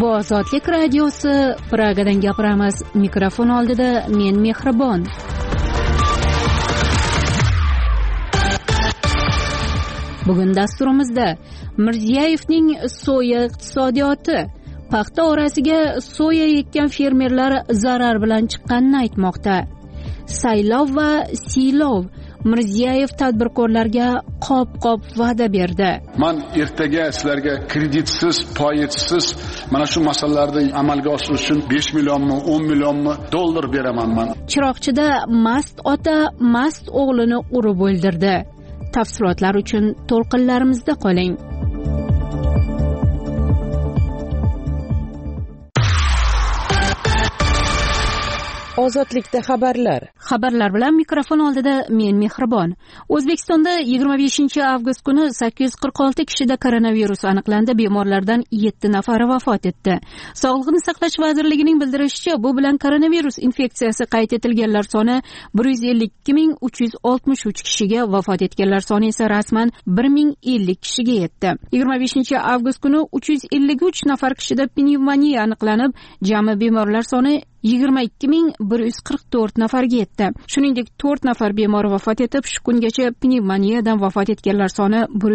Bu Ozodlik radiosi, Pragadan gapiramiz. Mikrofon oldida men Mehribon. Bugun dasturimizda Mirziyoyevning soya iqtisodiyoti, paxta orasiga soya ekkan fermerlar zarar bilan chiqqanini aytmoqda. Saylov va siylov, Mirziyoyev tadbirkorlarga qop-qop va'da berdi. Men ertaga sizlarga kreditsiz, foizsiz mana shu masalalarni amalga oshirish uchun 5 millionmi, 10 millionmi dollar beraman men. Chiroqchida mast ota mast o'g'lini urib o'ldirdi. Tafsilotlar uchun to'lqinlarimizda qoling. Ozodlikda xabarlar bilan mikrofon oldida men Mehribon. O'zbekistonda 25-avgust kuni 846 kishida koronavirus aniqlandi. Bemorlardan 7 nafari vafot etdi. Sog'liqni saqlash vazirligining bildirishicha, bu bilan koronavirus infeksiyasi qayd etilganlar soni 152.363 kishiga, vafot etganlar soni esa rasman 1050 kishiga yetdi. 25-avgust kuni 353 nafar kishida pnevmoniya aniqlanib, jami bemorlar soni 22.144 nafarga yetdi. Shuningdek, 4 nafar bemor vafot etib, shu kungacha pnevmoniyadan vafot etganlar soni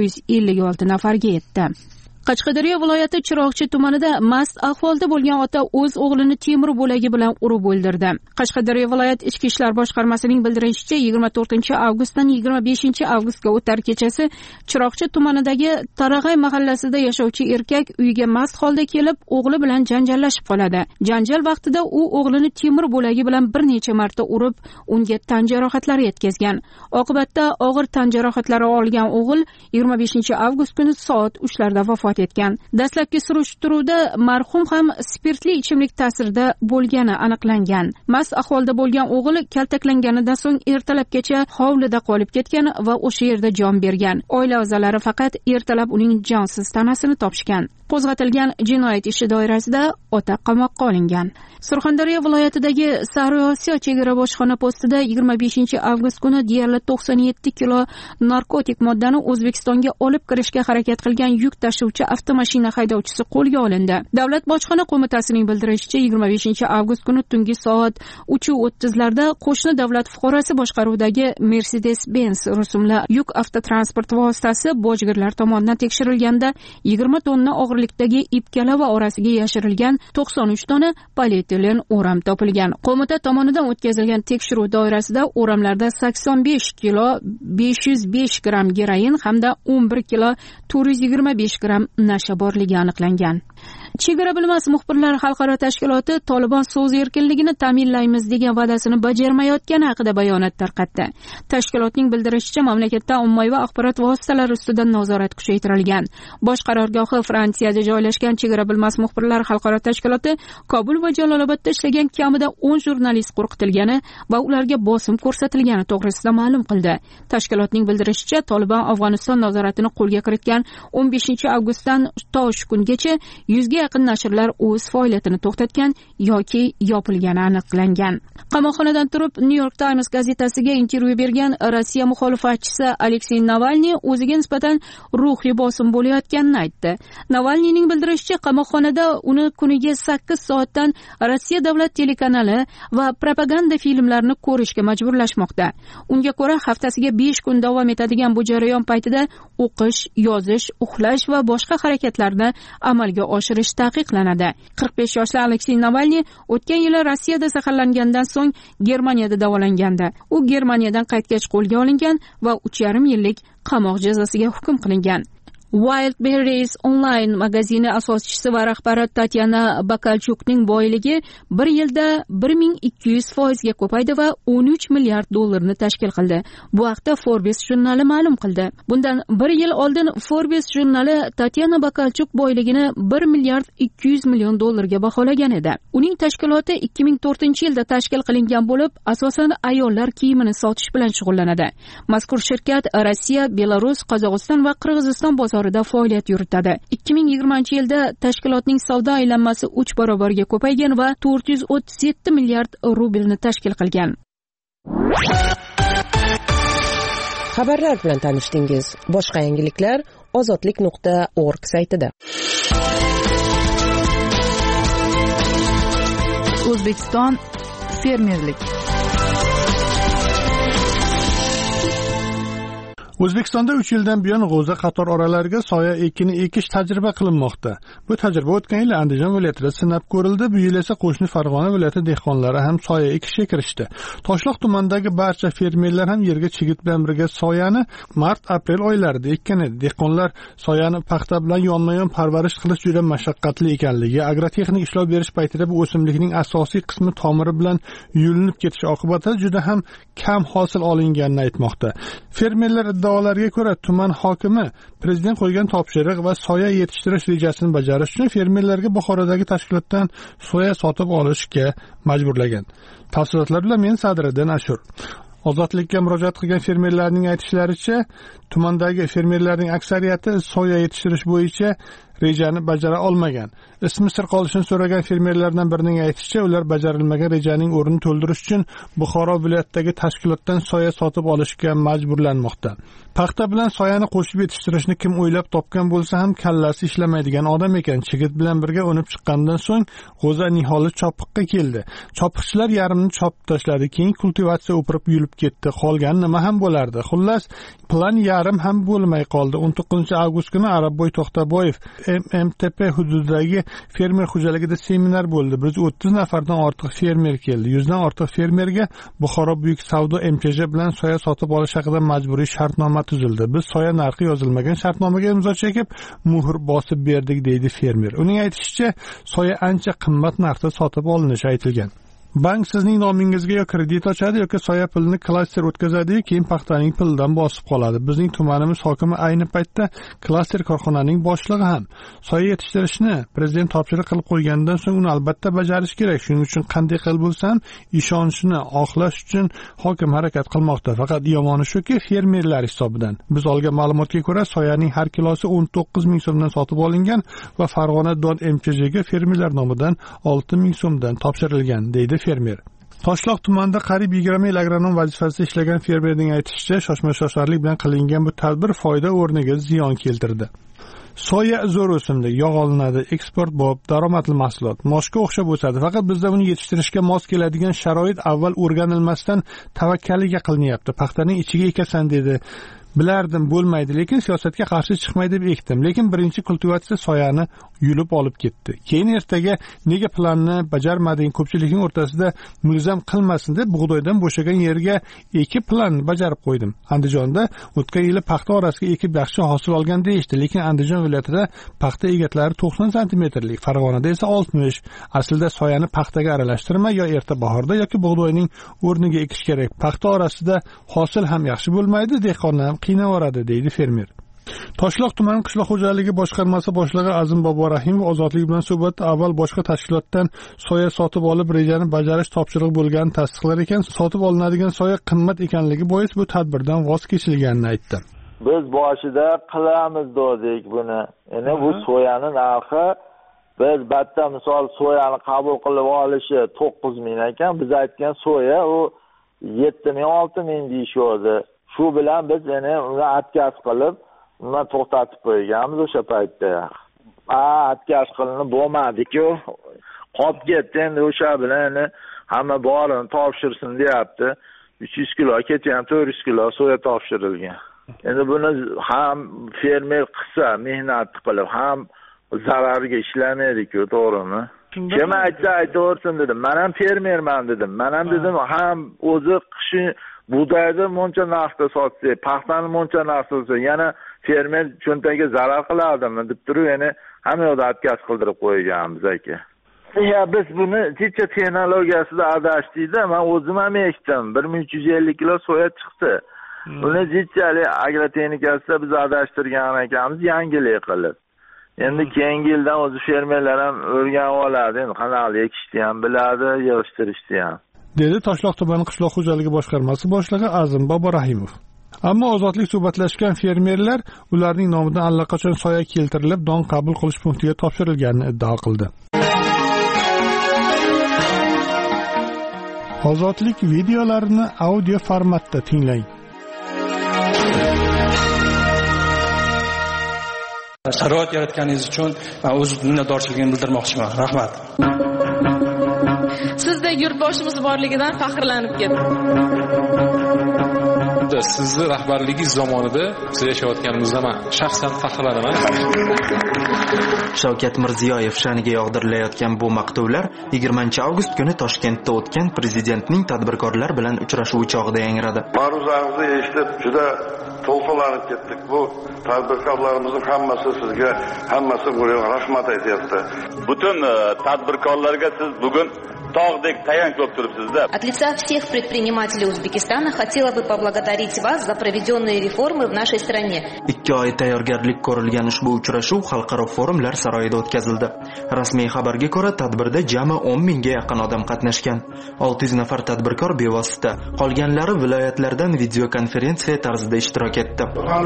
156 nafarga yetdi. Qashqadaryo viloyati Chiroqchi tumanida mast ahvolda bo'lgan ota o'z o'g'lini temir bo'lagi bilan urib o'ldirdi. Qashqadaryo viloyat ichki ishlar boshqarmasining bildirishicha, 24-avgustdan 25-avgustga o'tar kechasi Chiroqchi tumanidagi Tarag'ay mahallasida yashovchi erkak uyiga mast holda kelib, o'g'li bilan janjallashib qoladi. Janjal vaqtida u o'g'lini temir bo'lagi bilan bir necha marta urib, unga tan jarohatlari yetkazgan. Oqibatda og'ir tan jarohatlari olgan o'g'il 25-avgust kuni soat 3larda vafot etgan. Dastlabki surishtiruvda marhum ham spirtli ichimlik ta'sirida bo'lgani aniqlangan. Mast ahvolda bo'lgan o'g'il kaltaklanganidan so'ng ertalabgacha hovlida qolib ketgan va o'sha yerda jon bergan. Oila a'zolari faqat ertalab uning jonsiz tanasini topishgan. Qo'zg'atilgan jinoyat ishi doirasida ota qamoqqa olingan. Surxondaryo viloyatidagi Sariosiyo chegara bojxona postida 25-avgust kuni deyarli 97 kilo narkotik moddani O'zbekistonga olib kirishga harakat qilgan yuk tashuvchi avtomashina haydovchisi qo'lga olindi. Davlat bojxona qo'mitasining bildirishicha, 25-avgust kuni tungi soat 3:30larda qo'shni davlat fuqarosi boshqaruvidagi Mercedes-Benz rusumli yuk avtotransport vositasi bojgirlar tomonidan tekshirilganda 20 tonna og'irlikdagi ip kalava orasiga yashirilgan 93 dona polietilen o'ram topilgan. Qo'mita tomonidan o'tkazilgan tekshiruv doirasida o'ramlarda 85 kilo 505 gram geroin hamda 11 kilo 425 gram nasha borligi aniqlangan. Chegara bilmas muxbirlar xalqaro tashkiloti Tolibon so'z erkinligini ta'minlaymiz degan va'dasini bajarmayotgani haqida bayonot tarqatdi. Tashkilotning bildirishicha, mamlakatda ommaviy axborot vositalari ustidan nazorat kuchaytirilgan. Bosh qarorgohi Fransiyada joylashgan Chegara bilmas muxbirlar xalqaro tashkiloti Kobul va Jalolobodda ishlagan kamida 10 jurnalist qo'rqitilgani va ularga bosim ko'rsatilgani to'g'risida ma'lum qildi. Tashkilotning bildirishicha, Tolibon Afg'oniston nazoratini qo'lga kiritgan 15-avgustdan to shu kungacha 100 ga yaqin nashrlar o'z faoliyatini to'xtatgan yoki yopilgani aniqlangan. Qamoqxonadan turib New York Times gazetasiga intervyu bergan Rossiya muxolifatchisi Aleksey Navalniy o'ziga nisbatan ruhiy bosim bo'layotganini aytdi. Navalniyning bildirishicha, qamoqxonada uni kuniga 8 soatdan Rossiya davlat telekanali va propaganda filmlarini ko'rishga majburlashmoqda. Unga ko'ra, haftasiga 5 kun davom etadigan bu jarayon paytida o'qish, yozish, uxlash va boshqa harakatlarni amalga oshirish taqiqlanadi. 45 yoshli Aleksey Navalniy o'tgan yili Rossiyada zaharlangandan so'ng Germaniyada davolangandi. U Germaniyadan qaytgach qo'lga olingan va 3,5 yillik qamoq jazosiga hukm qilingan. Wildberries onlayn magazini asoschisi va rahbari Tatyana Bakalchukning boyligi 1 yilda 1200% ga ko'paydi va 13 milliard dollarni tashkil qildi. Bu haqda Forbes jurnali ma'lum qildi. Bundan 1 yil oldin Forbes jurnali Tatyana Bakalchuk boyligini 1 milliard 200 million dollarga baholagan edi. Uning tashkiloti 2004-yilda tashkil qilingan bo'lib, asosan ayollar kiyimini sotish bilan shug'ullanadi. Mazkur shirkat Rossiya, Belarus, Qozog'iston va Qirg'iziston bozorida faoliyat yuritadi. 2020-yilda tashkilotning savdo aylanmasi 3 barobarga ko'paygan va 437 milliard rublni tashkil qilgan. Xabarlar bilan tanishdingiz. Boshqa yangiliklar ozodlik.org saytida. O'zbekiston fermerlik. O'zbekistonda 3 yildan buyon g'o'za qator oralariga soya ekini ekish tajriba qilinmoqda. Bu tajriba o'tgan yil Andijon viloyatida sinab ko'rildi. Bu yil esa qo'shni Farg'ona viloyati dehqonlari ham soya ekishga kirishdi. Toshloq tumanidagi barcha fermerlar ham yerga chigit bilan birga soyani mart-aprel oylarida ekkan edi. Dehqonlar soyani paxta bilan yonma-yon parvarish qilish juda mashaqqatli ekanligi, agrotexnik ishlov berish paytida bu o'simlikning asosiy qismi tomiri bilan yulinib ketishi oqibatida juda ham kam hosil olinganini aytmoqda. Fermerlar iddaolariga ko'ra tuman hokimi prezident qo'ygan topshiriq va soya yetishtirish rejasini bajarish uchun fermerlarga Buxorodagi tashkilotdan soya sotib olishga majburlagan. Tafsilotlar bilan men Sadriddin Ashur. Ozodlikka murojaat qilgan fermerlarning aytishlaricha, tumandagi fermerlarning aksariyati soya yetishtirish bo'yicha rejani bajara olmagan. Ismi sir qolishini so'ragan fermerlardan birining aytishicha, ular bajarilmagan rejaning o'rnini to'ldirish uchun Buxoro viloyatidagi tashkilotdan soya sotib olishga majburlanmoqda. Paxta bilan soyani qo'shib yetishtirishni kim o'ylab topgan bo'lsa ham kallasi ishlamaydigan odam ekan. Chigit bilan birga unib chiqqandan so'ng g'o'za niholi chopiqqa keldi. Chopiqchilar yarmini chopib tashladi, keyin kultivatsiya o'pirib yulib ketdi. Qolgan nima ham bo'lardi? Xullas, plan yarim ham bo'lmay qoldi. 19-avgust kuni Arabboy To'xtaboyev MMTP hududidagi fermer xo'jaligida seminar bo'ldi. 130 nafardan ortiq fermer keldi. 100 dan ortiq fermerga Buxoro buyuk savdo MKJ bilan soya sotib olish haqida majburiy shartnoma tuzildi. Biz soya narxi yozilmagan shartnomaga imzo chekib, muhr bosib berdik, deydi fermer. Uning aytishicha, soya ancha qimmat narxda sotib olinishi aytilgan. Bank sizning nomingizga yo kredit ochadi yoki soya pulini klaster o'tkazadi, keyin paxtaning pulidan bosib qoladi. Bizning tumanimiz hokimi ayni paytda klaster korxonaning boshlig'i ham. Soya yetishtirishni prezident topshiriq qilib qo'ygandan so'ng uni albatta bajarish kerak. Shuning uchun qanday qilib bo'lsa ham ishonchni oqlash uchun hokim harakat qilmoqda. Faqat yomoni shuki, fermerlar hisobidan. Biz olgan ma'lumotga ko'ra, soyaning har kilosi 19 ming so'mdan sotib olingan va Farg'ona Don MKJga fermerlar nomidan 6 ming so'mdan topshirilgan, deydi fermer. Toshloq tumanida qariyb 20 yil agronom vazifasida ishlagan fermerning aytishicha, shoshma-shosharlik bilan qilingan bu tadbir foyda o'rniga ziyon keltirdi. Soya zo'r o'simlik, yog' olinadi, eksport bo'lib, daromadli mahsulot. Moshga o'xshab o'sadi, faqat bizda uni yetishtirishga mos keladigan sharoit avval o'rganilmasdan tavakkaliga qilinyapti. Paxtaning ichiga ekasan dedi. Bilardim bo'lmaydi, lekin siyosatga qarshi chiqmay deb ekdim. Lekin birinchi kultivatsiya soyani yulib olib ketdi. Keyin ertaga nega planni bajarmading, ko'pchilikning o'rtasida mulzam qilmasin deb bug'doydan bo'shagan yerga ekib planni bajarib qo'ydim. Andijonda o'tgan yili paxta orasiga ekib yaxshi hosil olgan deyishdi, lekin Andijon viloyatida paxta egatlari 90 santimetrlik, Farg'onada esa 60. Aslida soyani paxtaga aralashtirma, yo erta bahorda yoki bug'doyning o'rniga ekish kerak. Paxta orasida hosil ham yaxshi bo'lmaydi, dehqonlar ham qiynavoradi, deydi fermer. Toshloq tuman qishloq xo'jaligi boshqarmasi boshlig'i Azim Boborahimov ozodlik bilan suhbatda avval boshqa tashkilotdan soya sotib olib rejani bajarish topshiriq bo'lganini tasdiqlar ekan, sotib olinadigan soya qimmat ekanligi bois bu tadbirdan voz kechilganini aytdi. Biz boshida qilamiz dedik buni. Endi bu soyani narxi biz batta misol soyani qabul qilib olishi 9 ming ekan, biz aytgan soya u 7 ming 6 ming deyishdi. Shu bilan biz yana uni atkaz qilib, uni to'xtatib qo'yganmiz o'sha paytda. Atkaz qilinib bo'lmadi-ku. Qolib ketdi, endi o'sha bilan hamma borini topshirsin deyapti. 300 kilo ketgan, 400 kilo soya topshirilgan. Endi buni ham fermer qilsa, mehnat qilib, ham zararga ishlamaydi-ku, to'g'rimi? Kim aytaversin dedim. Men ham fermerman dedim. Men ham dedim, ham o'zi qishi buğdayni moncha narxda sotsa, paxtani moncha narxda sotsa, yana fermer cho'ntagiga zarar qiladimi deb turib, yana hamma yoqda atkaz qildirib qo'yganmiz aka. Ya biz buni jicha texnologiyasida adashdikda, men o'zim ham ekdim. 1350 kilo soya chiqdi. Buni jichali agrotexnikasida biz adashtirgan ekanmiz, yangilik qilib. Endi keyingi yildan o'zi fermerlar ham o'rganib oladi, endi qanday ekishni ham biladi, yig'ishtirishni ham. Dedi Toshloq tumani qishloq xo'jaligi boshqarmasi boshlig'i Azim Boborahimov. Ammo ozodlik suhbatlashgan fermerlar ularning nomidan allaqachon soya keltirilib, don qabul qilish punktiga topshirilganini iddao qildi. Ozodlik videolarini audio formatda tinglang. Sharoit yaratganingiz uchun men o'z minnatdorchiligimni bildirmoqchiman. Rahmat. sizdek yurtboshimiz borligidan faxrlanib ketdim. Sizni rahbarligingiz zamonida biz yashayotganimizda men shaxsan faxrlanaman. Shavkat Mirziyoyev sha'niga yog'dirilayotgan bu maqtovlar 20-avgust kuni Toshkentda o'tgan prezidentning tadbirkorlar bilan uchrashuvi chog'ida yangradi. Ma'ruzangizni eshitib juda to'lqinlanib ketdik. Bu tadbirkorlarimizning hammasi sizga, hammasi bunga rahmat aytyapti. Butun tadbirkorlarga siz bugun tog'dek tayanch bo'lib turibsiz-da. От лица всех предпринимателей Узбекистана хотела бы поблагодарить вас за проведенные реформы в нашей стране. 2 oy tayyorgarlik ko'rilgan ushbu uchrashuv xalqaro forumlar saroyida o'tkazildi. Rasmiy xabarga ko'ra, tadbirda jami 10 mingga yaqin odam qatnashgan. 600 nafar tadbirkor bevosita, qolganlari viloyatlardan video konferensiya tarzida ishtirok etdi.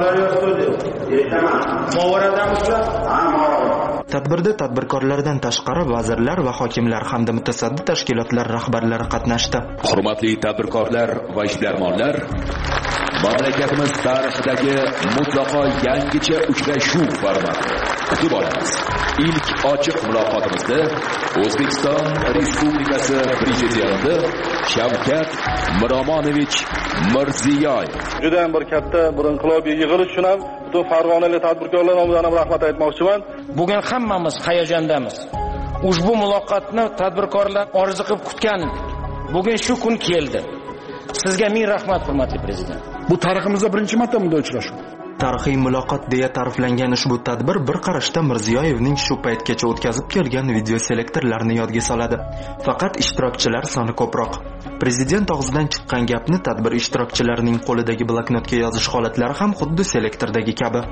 Tadbirda tadbirkorlardan tashqari vazirlar va hokimlar hamda mutasaddi tashkilotlar rahbarlari qatnashdi. Hurmatli tadbirkorlar va ishbilarmonlar, mamlakatimiz tarixidagi mutlaqo yangicha uchrashuv formati. Kutib olamiz. İlk ochiq muloqotimizda O'zbekiston Respublikasi Prezidenti Shavkat Miromonovich Mirziyoyev juda bir katta bir inqilobiy yig'ilish uchun ham butun Farg'onali tadbirkorlar nomidan ham rahmat aytmoqchiman. Bugun hammamiz hayajondamiz. Ushbu muloqotni tadbirkorlar orzu qilib kutgan. Bugun shu kun keldi. Sizga ming rahmat, hurmatli prezident. Bu tariximizda birinchi marta bunday uchrashuv. Tarixiy muloqot deya ta'riflangan ushbu tadbir bir qarashda Mirziyoyevning shu paytgacha o'tkazib kelgan video selektorlarini yodga soladi. Faqat ishtirokchilar soni ko'proq. Prezident og'zidan chiqqan gapni tadbir ishtirokchilarining qo'lidagi bloknotga yozish holatlari ham xuddi selektordagi kabi.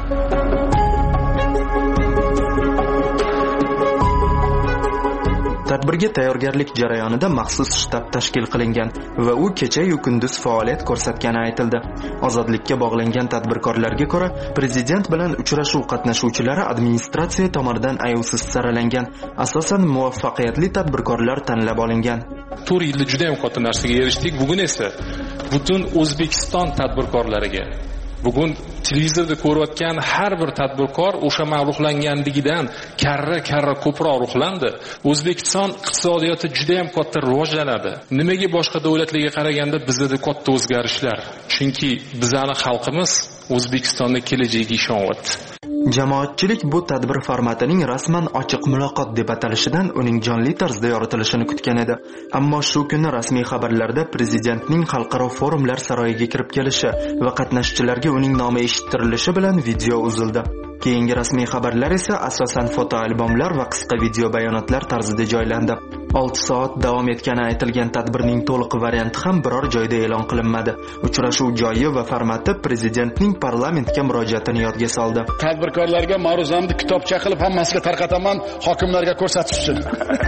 Tadbirga tayyorgarlik jarayonida maxsus shtab tashkil qilingan va u kecha-yu kunduz faoliyat ko'rsatgani aytildi. Ozodlikka bog'langan tadbirkorlarga ko'ra, prezident bilan uchrashuv qatnashuvchilari administratsiya tomonidan ayovsiz saralangan, asosan muvaffaqiyatli tadbirkorlar tanlab olingan. 4 yilda juda ham katta narsaga erishdik. Bugun esa butun O'zbekiston tadbirkorlariga, bugun televizorda ko'rayotgan har bir tadbirkor o'sha mag'lublanganligidan karra ko'proq ruhlandi. O'zbekiston iqtisodiyoti juda ham katta rivojlanadi. Nimaga boshqa davlatlarga qaraganda bizda katta o'zgarishlar? Chunki bizning xalqimiz O'zbekistonning kelajagiga ishonyapti. Jamoatchilik bu tadbir formatining rasman ochiq muloqot deb atalishidan uning jonli tarzda yoritilishini kutgan edi. Ammo shu kuni rasmiy xabarlarda prezidentning xalqaro forumlar saroyiga kirib kelishi va qatnashchilarga uning nomi eshittirilishi bilan video uzildi. Keyingi rasmiy xabarlar esa asosan fotoalbomlar va qisqa video bayonotlar tarzida joylandi. 6 soat davom etgani aytilgan tadbirning to'liq varianti ham biror joyda e'lon qilinmadi. Uchrashuv joyi va formati prezidentning parlamentga murojaatini yodga soldi. Tadbirkorlarga ma'ruzamni kitobcha qilib hammasiga tarqataman, hokimlarga ko'rsatish uchun.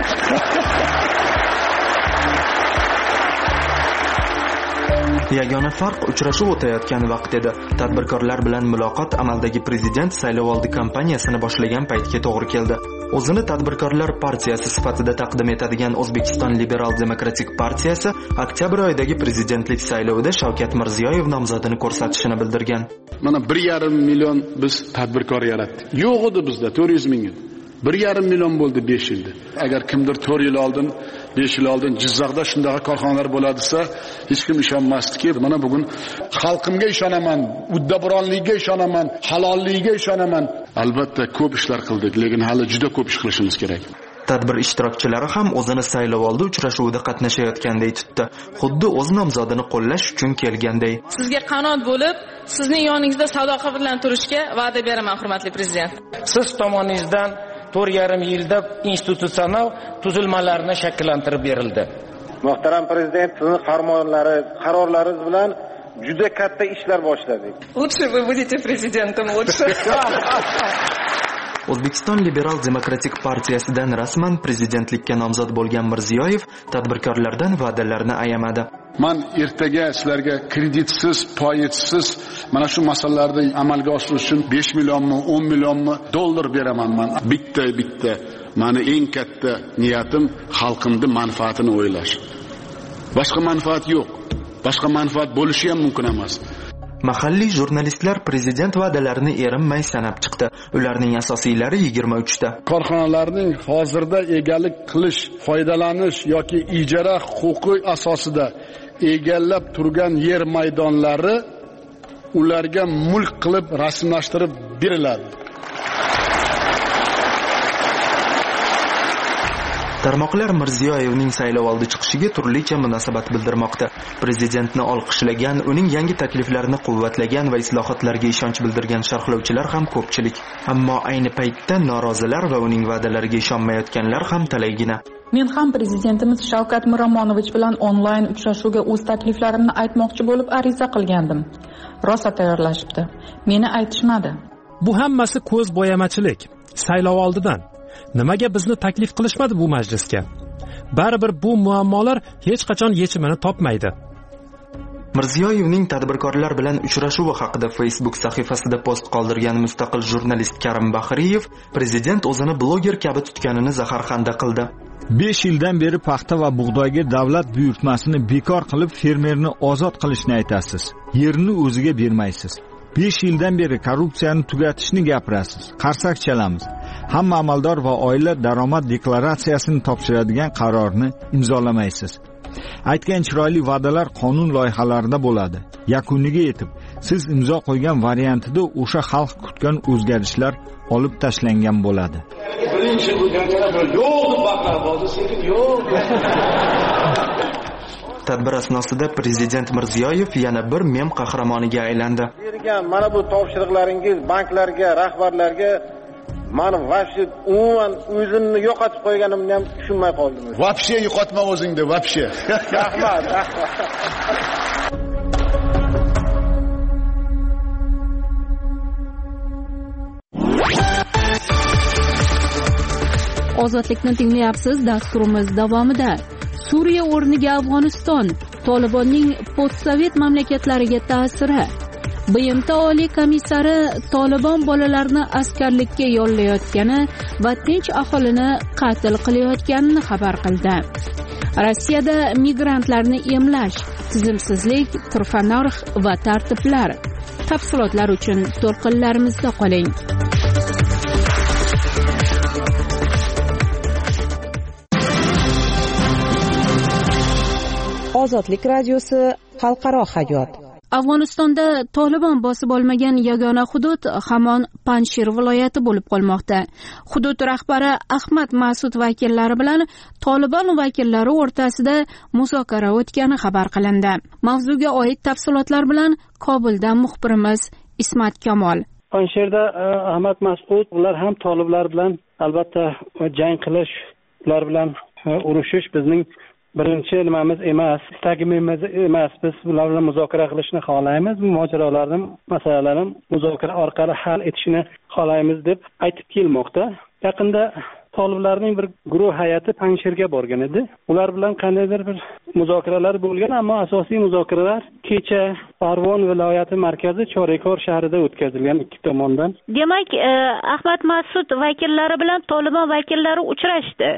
Yagona farq uchrashuv o'tayotgan vaqt edi. Tadbirkorlar bilan muloqot amaldagi prezident saylovoldi kampaniyasini boshlagan paytga to'g'ri keldi. O'zini tadbirkorlar partiyasi sifatida taqdim etadigan O'zbekiston Liberal Demokratik partiyasi oktyabr oyidagi prezidentlik saylovida Shavkat Mirziyoyev nomzodini ko'rsatishini bildirgan. Mana 1,5 million biz tadbirkor yaratdik. Yo'q edi bizda 400 ming. 1,5 million bo'ldi 5 yilda. Agar kimdir 4 yil oldin, 5 yil oldin Jizzaxda shunday korxonalar bo'ladisa, hech kim ishonmasdiki. Mana bugun xalqimga ishonaman, uddaburonligiga ishonaman, halolligiga ishonaman. Albatta ko'p ishlar qildik, lekin hali juda ko'p ish qilishimiz kerak. Tadbir ishtirokchilari ham o'zini saylovoldi uchrashuvida qatnashayotganday tutdi. Xuddi o'z nomzodini qo'llash uchun kelganday. Sizga qanot bo'lib, sizning yoningizda sadoqat bilan turishga va'da beraman, hurmatli prezident. Siz tomoningizdan 4,5 yilda institutsional tuzilmalarni shakllantirib berildi. Muhtaram prezident, sizning qarorlaringiz bilan juda katta ishlar boshladik. Лучше вы будете президентом, лучше. O'zbekiston Liberal Demokratik partiyasidan rasman prezidentlikka nomzod bo'lgan Mirziyoyev tadbirkorlardan va'dalarni ayamadi. Men ertaga sizlarga kreditsiz, foizsiz mana shu masalalarni amalga oshirish uchun 5 millionmi, 10 millionmi dollar beraman men. Bitta. Meni eng katta niyatim xalqimning manfaatini o'ylash. Boshqa manfaat yo'q. Boshqa manfaat bo'lishi ham mumkin emas. Mahalliy jurnalistlar prezident va'dalarini erinmay sanab chiqdi. Ularning asosiylari 23 ta. Korxonalarning hozirda egalik qilish, foydalanish yoki ijara huquqi asosida egallab turgan yer maydonlari ularga mulk qilib rasmiylashtirib beriladi. Tarmoqlar Mirziyoyevning saylovoldi chiqishiga turlicha munosabat bildirmoqda. Prezidentni olqishlagan, uning yangi takliflarini quvvatlagan va islohotlarga ishonch bildirgan sharhlovchilar ham ko'pchilik. Ammo ayni paytda norozilar va uning va'dalariga ishonmayotganlar ham talaygina. Men ham prezidentimiz Shavkat Miromonovich bilan onlayn uchrashuvga o'z takliflarimni aytmoqchi bo'lib ariza qilgandim. Rosa tayyorlashibdi. Meni aytishmadi. Bu hammasi ko'z bo'yamachilik. Saylovoldidan nimaga bizni taklif qilishmadi bu majlisga? Baribir bu muammolar hech qachon yechimini topmaydi. Mirziyoyevning tadbirkorlar bilan uchrashuvi haqida Facebook sahifasida post qoldirgan mustaqil jurnalist Karim Bahriyev prezident o'zini bloger kabi tutganini zaharxanda qildi. 5 yildan beri paxta va bug'doyga davlat buyurtmasini bekor qilib fermerni ozod qilishni aytasiz. Yerni o'ziga bermaysiz. 5 yildan beri korrupsiyani tugatishni gapirasiz. Qarsak chalamiz. Hamma amaldor va oila daromad deklaratsiyasini topshiradigan qarorni imzolamaysiz. Aytgan chiroyli va'dalar qonun loyihalarida bo'ladi. Yakuniga yetib, siz imzo qo'ygan variantida o'sha xalq kutgan o'zgarishlar olib tashlangan bo'ladi. Birinchi bo'lganda yo'q baqar bo'ldi, sekin yo'q. Tadbir asnosida prezident Mirziyoyev yana bir mem qahramoniga aylandi. Bergan mana bu topshiriqlaringiz banklarga, rahbarlarga meni vaqti umuman o'zimni yo'qotib qo'yganimni ham tushunmay qoldim. Vapshe yo'qotma o'zingni, vapshe. Rahmat. Ozodlikni tinglayapsiz. Dasturimiz davomida Suriya o'rniga Afg'oniston, Tolibonning postsovet mamlakatlariga ta'siri. BMT Oliy komissari Tolibon bolalarni askarlikka yollayotgani va tinch aholini qatl qilayotganini xabar qildi. Rossiyada migrantlarni emlash, tizimsizlik, turfa narx va tartiblar. Tafsilotlar uchun to'lqinlarimizda qoling. Ozodlik radiosi xalqaro hayot. Afg'onistonda Tolibon bosib olmagan yagona hudud hamon Panjshir viloyati bo'lib qolmoqda. Hudud rahbari Ahmad Mas'ud vakillari bilan Tolibon vakillari o'rtasida muzokara o'tgani xabar qilindi. Mavzuga oid tafsilotlar bilan Kobuldan muxbirimiz Ismat Kamol. Panjshirda Ahmad Mas'ud ular ham toliblar bilan albatta jang qilish, ular bilan urushish bizning birinchi nimamiz emas, istagimiz emas. Biz ular bilan muzokara qilishni xohlaymiz. Bu mojarolarni, masalalarni muzokara orqali hal etishni xohlaymiz deb aytib kelmoqda. Yaqinda toliblarning bir guruh hay'ati Panjshirga borgan edi. Ular bilan qandaydir bir muzokaralar bo'lgan, ammo asosiy muzokaralar kecha Farg'ona viloyati markazi Chorekor shahrida o'tkazilgan ikki tomondan. Demak, Ahmad Mas'ud vakillari bilan Tolibon vakillari uchrashdi.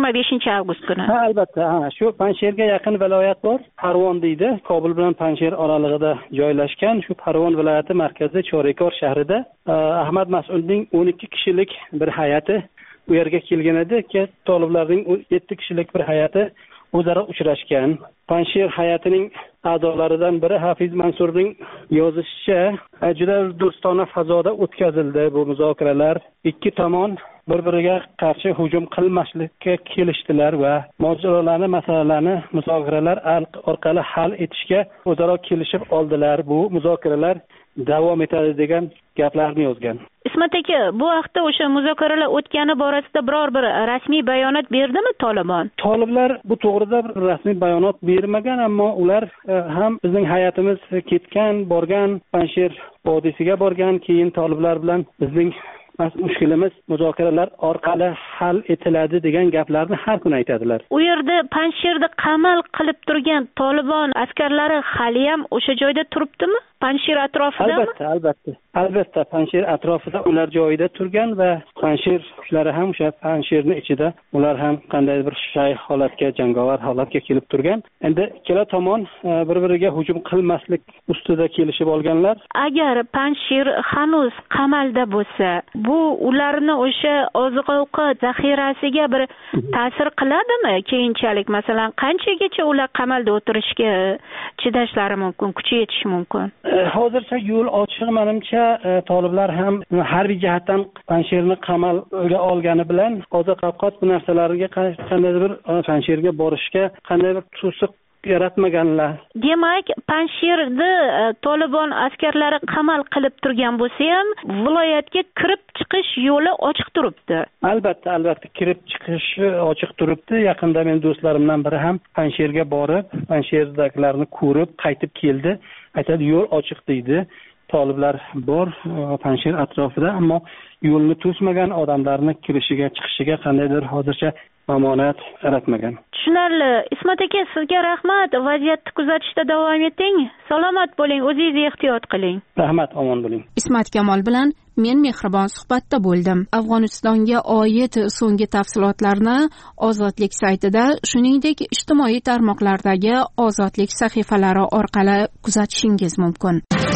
25 avgust kuni. Ha, albatta, shu Panjshirga yaqin viloyat bor, Farg'ona deydi. Kobul bilan Panjshir oralig'ida joylashgan shu Farg'ona viloyati markazi Chorekor shahrida Ahmad Mas'udning 12 kishilik bir hay'ati u yerga kelgan edi. Toliblarning 7 kishilik bir hay'ati o'zaro uchrashgan. Panjshir hay'atining a'zolaridan biri Hafiz Mansurning yozishicha juda do'stona fazoda o'tkazildi bu muzokaralar. Ikki tomon bir-biriga qarshi hujum qilmaslikka kelishdilar va mojarolarni, masalalarni muzokaralar orqali hal etishga o'zaro kelishib oldilar. Bu muzokaralar davom etadi degan gaplarni yozgan. Ismat aka, bu vaqtda o'sha muzokaralar o'tgani borasida biror bir rasmiy bayonot berdimi Tolibon? Toliblar bu to'g'rida bir rasmiy bayonot bermagan, ammo ular ham bizning hay'atimiz ketgan, borgan, Panjshir vodiysiga borgan, keyin toliblar bilan bizning mushkulimiz muzokaralar orqali hal etiladi degan gaplarni har kuni aytadilar. U yerda Panjshirda qamal qilib turgan Tolibon askarlari hali ham o'sha joyda turibdimi? Panjshir atrofidami? Albatta, Panjshir atrofida ular joyida turgan va Panjshir kuchlari ham o'sha Panjshirni ichida ular ham qanday bir shay holatga, jangovar holatga kelib turgan. Endi ikkala tomon bir-biriga hujum qilmaslik ustida kelishib olganlar. Agar Panjshir hanuz qamalda bo'lsa, bu ularni o'sha oziq-ovqat zaxirasiga bir ta'sir qiladimi keyinchalik? Masalan, qanchagacha ular qamalda o'tirishga chidashlari mumkin, kuchi yetishi mumkin? Hozircha yo'l ochiq, menimcha toliblar ham harbiy jihatdan Panjshirni qamalga olgani bilan oziq-ovqat bu narsalarga qanday bir Panjshirga borishga qanday bir to'siq yaratmaganlar. Demak, Panjshirda Tolibon askarlari qamal qilib turgan bo'lsa ham, viloyatga kirib chiqish yo'li ochiq turibdi. Albatta, kirib chiqish ochiq turibdi. Yaqinda men do'stlarimdan biri ham Panjshirga borib, Panjshirdagilarni ko'rib, qaytib keldi. Aytadi, yo'l ochiq deydi. Toliblar bor Panjshir atrofida, ammo yo'lni to'smagan, odamlarni kirishiga, chiqishiga qandaydir hozircha mamonat yaratmagan. Tushunarli. Ismat aka, sizga rahmat. Vaziyatni kuzatishda davom eting. Salomat bo'ling, o'zingizni ehtiyot qiling. Rahmat, omon bo'ling. Ismat Kamol bilan men mehribon suhbatda bo'ldim. Afg'onistonga oid so'nggi tafsilotlarni Ozodlik saytida, shuningdek ijtimoiy tarmoqlardagi Ozodlik sahifalari orqali kuzatishingiz mumkin.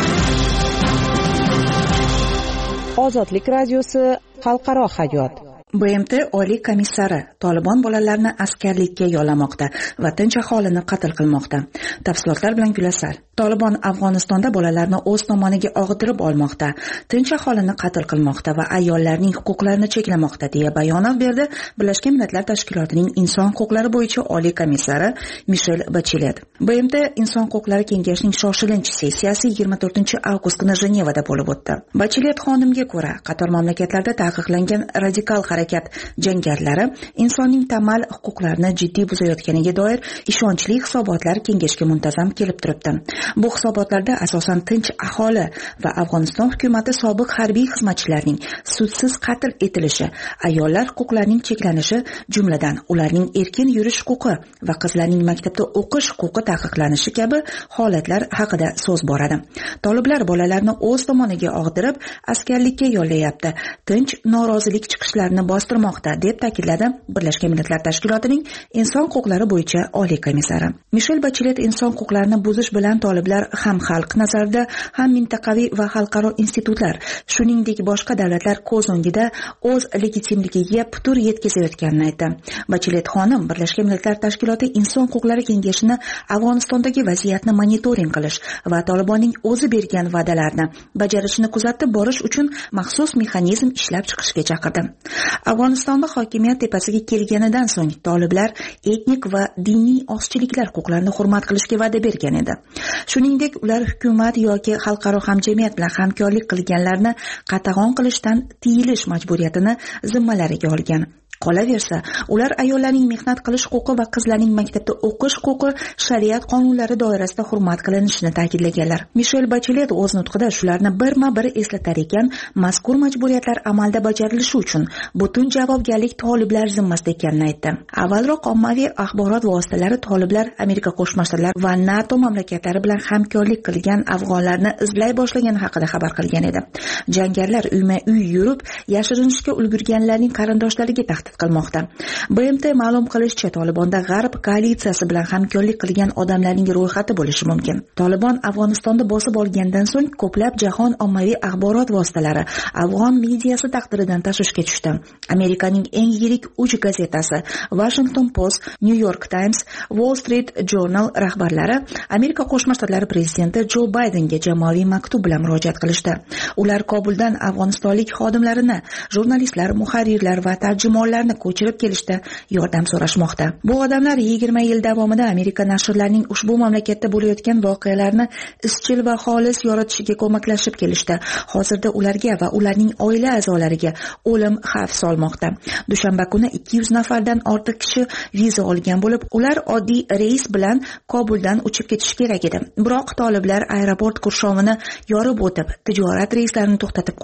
Ozodlik radiosi xalqaro hayot. BMT Oliy komissari Tolibon bolalarni askarlikka yollamoqda va tinch aholini qatl qilmoqda. Tafsilotlar bilan Gulasal. Tolibon Afg'onistonda bolalarni o'z tomoniga og'dirib olmoqda, tinch aholini qatl qilmoqda va ayollarning huquqlarini cheklamoqda deya bayonot berdi Birlashgan Millatlar Tashkilotining inson huquqlari bo'yicha Oliy komissari Mishel Bachelet. BMT Inson huquqlari kengashining shoshilinch sessiyasi 24-avgust kuni Jenevada bo'lib o'tdi. Bachelet xonimga ko'ra, qator mamlakatlarda taqiqlangan radikal harakat jangarilari insonning tamal huquqlarini jiddiy buzayotganiga doir ishonchli hisobotlar kengashga muntazam kelib turibdi. Bu hisobotlarda asosan tinch aholi va Afg'oniston hukumati sobiq harbiy xizmatchilarining sudsiz qatl etilishi, ayollar huquqlarining cheklanishi, jumladan ularning erkin yurish huquqi va qizlarning maktabda o'qish huquqi taqiqlanishi kabi holatlar haqida so'z boradi. Toliblar bolalarni o'z tomoniga og'dirib, askarlikka yollayapti, tinch norozilik chiqishlarini bostirmoqda, deb ta'kidladi Birlashgan Millatlar Tashkilotining inson huquqlari bo'yicha Oliy komissari. Mishel Bachelet inson huquqlarini buzish bilan toliblar ham xalq nazarida, ham mintaqaviy va xalqaro institutlar, shuningdek boshqa davlatlar ko'z o'ngida o'z legitimligiga putur yetkazayotganini aytdi. Bachelet xonim Birlashgan Millatlar Tashkiloti inson huquqlari kengashini Afg'onistondagi vaziyatni monitoring qilish va Tolibonning o'zi bergan va'dalarni bajarishini kuzatib borish uchun maxsus mexanizm ishlab chiqishga chaqirdi. Afg'onistonda hokimiyat tepasiga kelganidan so'ng toliblar etnik va diniy ozchiliklar huquqlarini hurmat qilishga va'da bergan edi. Shuningdek, ular hukumat yoki xalqaro hamjamiyat bilan hamkorlik qilganlarni qatag'on qilishdan tiyilish majburiyatini zimmalariga olgan. Qolaversa, ular ayollarning mehnat qilish huquqi va qizlarning maktabda o'qish huquqi shariat qonunlari doirasida hurmat qilinishini ta'kidlaganlar. Mishel Bachelet o'z nutqida shularni birma-bir eslatar ekan, mazkur majburiyatlar amalda bajarilishi uchun butun javobgarlik toliblar zimmasida ekanini aytdi. Avvalroq ommaviy axborot vositalari toliblar Amerika Qo'shma Shtatlari va NATO mamlakatlari bilan hamkorlik qilgan afg'onlarni izlay boshlagani haqida xabar qilgan edi. Jangarilar uyma-uy yurib, yashirinishga ulgurganlarning qarindoshlariga tahdid qilmoqda. BMT ma'lum qilishicha, Tolibonda G'arb koalitsiyasi bilan hamkorlik qilgan odamlarning ro'yxati bo'lishi mumkin. Tolibon Afg'onistonda bosib olgandan so'ng ko'plab jahon ommaviy axborot vositalari afg'on mediasi taqdiridan tashvishga tushdi. Amerikaning eng yirik 3 gazetasi Washington Post, New York Times, Wall Street Journal rahbarlari Amerika Qo'shma Shtatlari prezidenti Jo Baydenga jamoaviy maktub bilan murojaat qilishdi. Ular Kobuldan afg'onistonlik xodimlarini, jurnalistlar, muharrirlar va tarjimonlar ko'chirib kelishda yordam so'rashmoqda. Bu odamlar 20 yil davomida Amerika nashrlarining ushbu mamlakatda bo'layotgan voqealarni izchil va xolis yoritishiga ko'maklashib kelishdi. Hozirda ularga va ularning oila a'zolariga o'lim xavf solmoqda. Dushanba kuni 200 nafardan ortiq kishi viza olgan bo'lib, ular oddiy reys bilan Kobuldan uchib ketishi kerak edi. Biroq toliblar aeroport qurshovini yorib o'tib, tijorat reyslarini to'xtatib qo'ydi.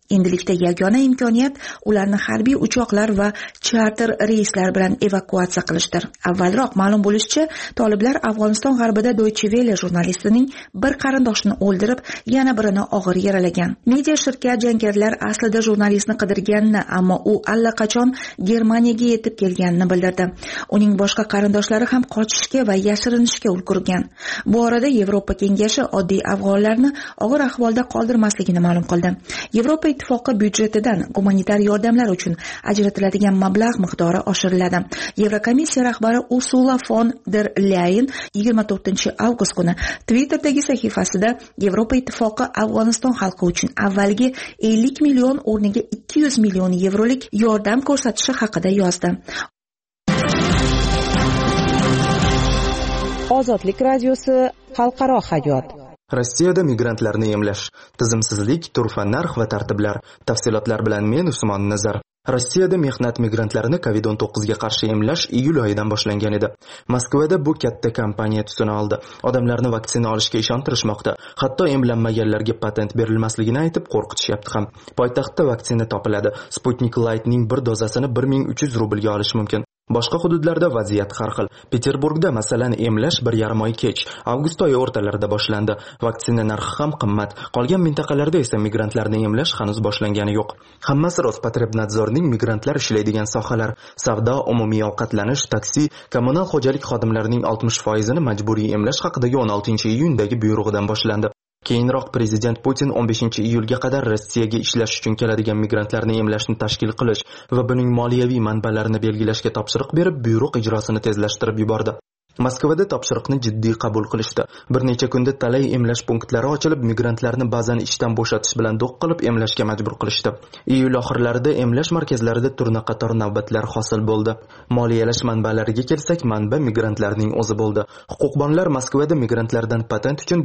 Endilikda yagona imkoniyat ularni harbiy uchoqlar va charter reyslar bilan evakuatsiya qilishdir. Avvalroq ma'lum bo'lishicha, toliblar Afg'oniston g'arbida Deutsche Welle jurnalistining bir qarindoshini o'ldirib, yana birini og'ir yaralagan. Media shirkat jangarilar aslida jurnalistni qidirganini, ammo u allaqachon Germaniyaga yetib kelganini bildirdi. Uning boshqa qarindoshlari ham qochishga va yashirinishga ulgurgan. Bu orada Yevropa Kengashi oddiy afg'onlarni og'ir ahvolda qoldirmasligini ma'lum qildi. Yevropa Ittifoqi byudjetidan gumanitar yordamlar uchun ajratiladigan mablag' miqdori oshiriladi. Yevrokomissiya rahbari Ursula von der Leyen 24-avgust kuni Twitter'dagi sahifasida Yevropa Ittifoqi Afg'oniston xalqi uchun avvalgi 50 million o'rniga 200 million yevrolik yordam ko'rsatishi haqida yozdi. Ozodlik radiosi xalqaro hayot. Rossiyada migrantlarni emlash, tizimsizlik, turfa narx va tartiblar. Tafsilotlar bilan men Usmon Nazar. Rossiyada mehnat migrantlarini COVID-19 ga qarshi emlash iyul oyidan boshlangan edi. Moskvada bu katta kampaniya tusini oldi. Odamlarni vaksina olishga ishontirishmoqda. Hatto emlanmaganlarga patent berilmasligini aytib qo'rqitishyapti ham. Poytaxtda vaksina topiladi. Sputnik Lightning bir dozasini 1300 rublga olish mumkin. Boshqa hududlarda vaziyat har xil. Peterburgda masalan emlash 1,5 oy kech, avgust oyi o'rtalarida boshlandi. Vaksina narxi ham qimmat. Qolgan mintaqalarda esa migrantlarni emlash hanuz boshlangani yo'q. Hammasi Rospotrebnadzorning migrantlar ishlaydigan sohalar: savdo, umumiy ovqatlanish, taksi, kommunal xo'jalik xodimlarining 60%ni majburiy emlash haqidagi 16-iyundagi buyrug'idan boshlandi. Keyinroq prezident Putin 15-iyulga qadar Rossiyaga ishlash uchun keladigan migrantlarni emlashni tashkil qilish va buning moliyaviy manbalarini belgilashga topshiriq berib, buyruq ijrosini tezlashtirib yubordi. Moskvada topshiriqni jiddiy qabul qilishdi. Bir necha kunda talay emlash punktlari ochilib, migrantlarni ba'zan ishdan bo'shatish bilan do'q qilib emlashga majbur qilishdi. Iyul oxirlarida emlash markazlarida turna qator navbatlar hosil bo'ldi. Moliyalash manbalariga kelsak, manba migrantlarning o'zi bo'ldi. Huquqbonlar Moskvada migrantlardan patent uchun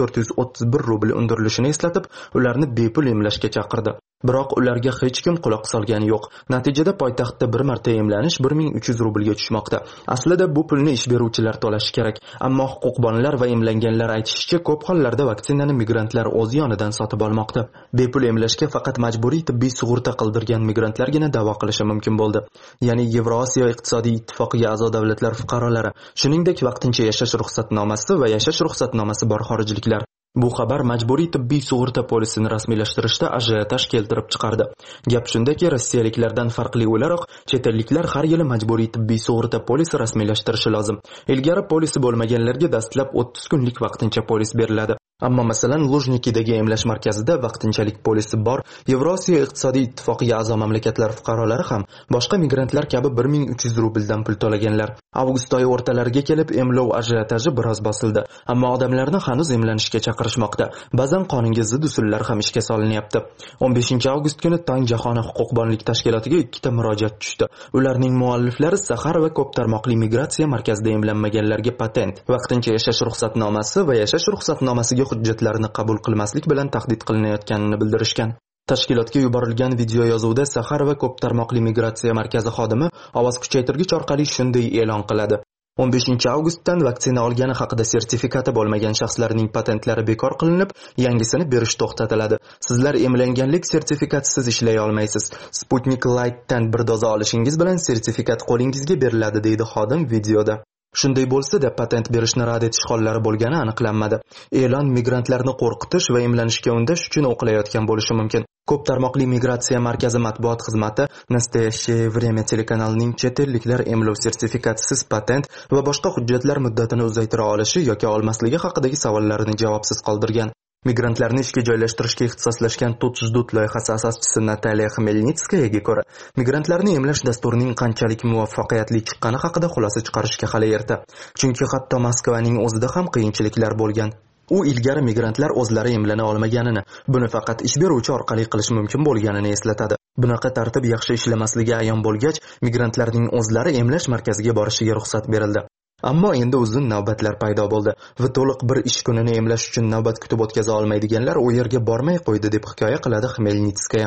5431 rubl undirilishini eslatib, ularni bepul emlashga chaqirdi. Biroq ularga hech kim quloq solgani yo'q. Natijada poytaxtda bir marta emlanish 1300 rublga tushmoqda. Aslida bu pulni ish beruvchilar to'lashi kerak, ammo huquqbonlar va emlanganlar aytishicha, ko'p hollarda vaksinani migrantlar o'z yonidan sotib olmoqda. Bepul emlashga faqat majburiy tibbiy sug'urta qildirgan migrantlargina da'vo qilishi mumkin bo'ldi. Ya'ni Yevrosiyo iqtisodiy ittifoqiga a'zo davlatlar fuqarolari, shuningdek vaqtincha yashash ruxsatnomasi va yashash ruxsatnomasi bor xorijliklar. Bu xabar majburiy tibbiy sug'urta polisini rasmiylashtirishda ajiotaj keltirib chiqardi. Gap shundaki, rossiyaliklardan farqli o'laroq, chet elliklar har yili majburiy tibbiy sug'urta polisi rasmiylashtirishi lozim. Ilgari polisi bo'lmaganlarga dastlab 30 kunlik vaqtincha polis beriladi. Ammo masalan, Lujnikidagi emlash markazida vaqtinchalik polisi bor Yevrosiyo iqtisodiy ittifoqiga a'zo mamlakatlar fuqarolari ham boshqa migrantlar kabi 1300 rubldan pul to'laganlar. Avgust oyi o'rtalariga kelib emlov ajiotaji biroz bosildi, ammo odamlarni hanuz emlanishga chaqirishmoqda. Ba'zan qonunga zid usullar ham ishga solinyapti. 15-avgust kuni Tong jahon huquqbonlik tashkilotiga 2 ta murojaat tushdi. Ularning mualliflari Sahar va ko'p tarmoqli migratsiya markazida emlanmaganlarga patent, vaqtincha yashash ruxsatnomasi va yashash ruxsatnomasiga hujjatlarini qabul qilmaslik bilan tahdid qilinayotganini bildirishgan. Tashkilotga yuborilgan video yozuvda Sahar va ko'p tarmoqli migratsiya markazi xodimi ovoz kuchaytirgich orqali shunday e'lon qiladi: 15-avgustdan vaksina olgani haqida sertifikati bo'lmagan shaxslarning patentlari bekor qilinib, yangisini berish to'xtatiladi. Sizlar emlanganlik sertifikatsiz ishlay olmaysiz. Sputnik Light'dan bir doza olishingiz bilan sertifikat qo'lingizga beriladi, deydi xodim videoda. Shunday bo'lsa-da, patent berishni rad etish hollari bo'lgani aniqlanmadi. E'lon migrantlarni qo'rqitish va emlanishga undash uchun o'qilayotgan bo'lishi mumkin. Ko'p tarmoqli migratsiya markazi matbuot xizmati Nastoyaщее время telekanalining chet elliklar emlov sertifikatsiz patent va boshqa hujjatlar muddatini uzaytira olishi yoki olmasligi haqidagi savollarini javobsiz qoldirgan. Migrantlarni ishga joylashtirishga ixtisoslashgan Tut Jdut loyihasi asoschisi Nataliya Xmelnitskayaga ko'ra, migrantlarni emlash dasturining qanchalik muvaffaqiyatli chiqqani haqida xulosa chiqarishga hali erta. Chunki hatto Moskvaning o'zida ham qiyinchiliklar bo'lgan. U ilgari migrantlar o'zlari emlana olmaganini, buni faqat ish beruvchi orqali qilish mumkin bo'lganini eslatadi. Bunaqa tartib yaxshi ishlamasligi ayon bo'lgach, migrantlarning o'zlari emlash markaziga borishiga ruxsat berildi. Ammo endi uzun navbatlar paydo bo'ldi va to'liq bir ish kunini emlash uchun navbat kutib o'tkaza olmaydiganlar u yerga bormay qo'ydi, deb hikoya qiladi Xmelnitskaya.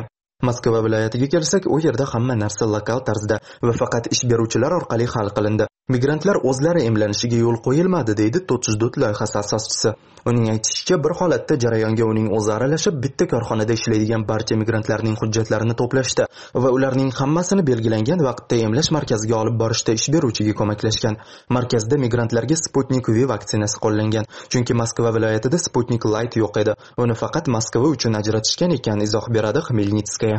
Moskva viloyatiga kelsak, u yerda hamma narsa lokal tarzda va faqat ish beruvchilar orqali hal qilindi. Migrantlar o'zlari emlanishiga yo'l qo'yilmadi, deydi To'tshdut loyihasi asoschisi. Uning aytishicha, bir holatda jarayonga uning o'zi aralashib, bitta korxonada ishlaydigan barcha migrantlarning hujjatlarini to'plashdi va ularning hammasini belgilangan vaqtda emlash markaziga olib borishda ish beruvchiga ko'maklashgan. Markazda migrantlarga Sputnik V vaksinasi qo'llangan, chunki Moskva viloyatida Sputnik Light yo'q edi. Uni faqat Moskva uchun ajratishgan ekan, izoh beradi Xmelnitskaya.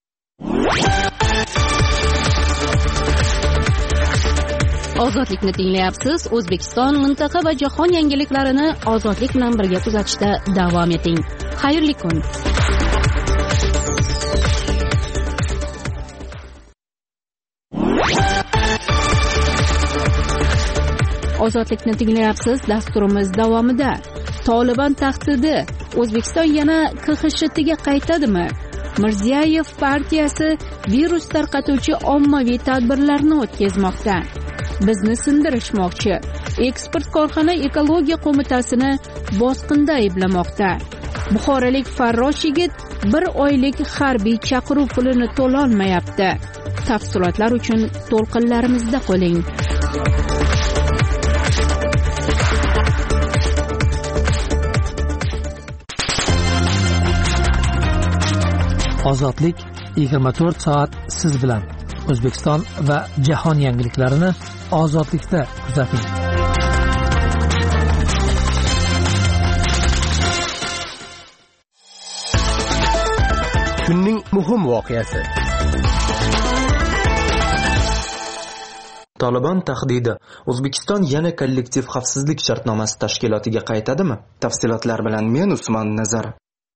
Ozodlikni tinglayapsiz. O'zbekiston, mintaqa va jahon yangiliklarini ozodlik bilan birga kuzatishda davom eting. Xayrli kun. Ozodlikni tinglayapsiz. Dasturimiz davomida Taliban tahdidi. O'zbekiston yana KXSHTga qaytadimi? Mirziyoyev partiyasi virus tarqatuvchi ommaviy tadbirlarni o'tkazmoqda. Bizni sindirishmoqchi. Eksport korxona ekologiya qo'mitasini bosqinda ayblamoqda. Buxorolik farrosh yigit 1 oylik harbiy chaqiruv pulini to'la olmayapti. Tafsilotlar uchun to'lqinlarimizda qoling. Ozodlik 24 soat siz bilan. O'zbekiston va jahon yangiliklarini ozodlikda kuzating. Kunning muhim voqeasi. Taliban tahdidi. O'zbekiston yana kollektiv xavfsizlik shartnomasi tashkilotiga qaytadimi? Tafsilotlar bilan men Usmon Nazar.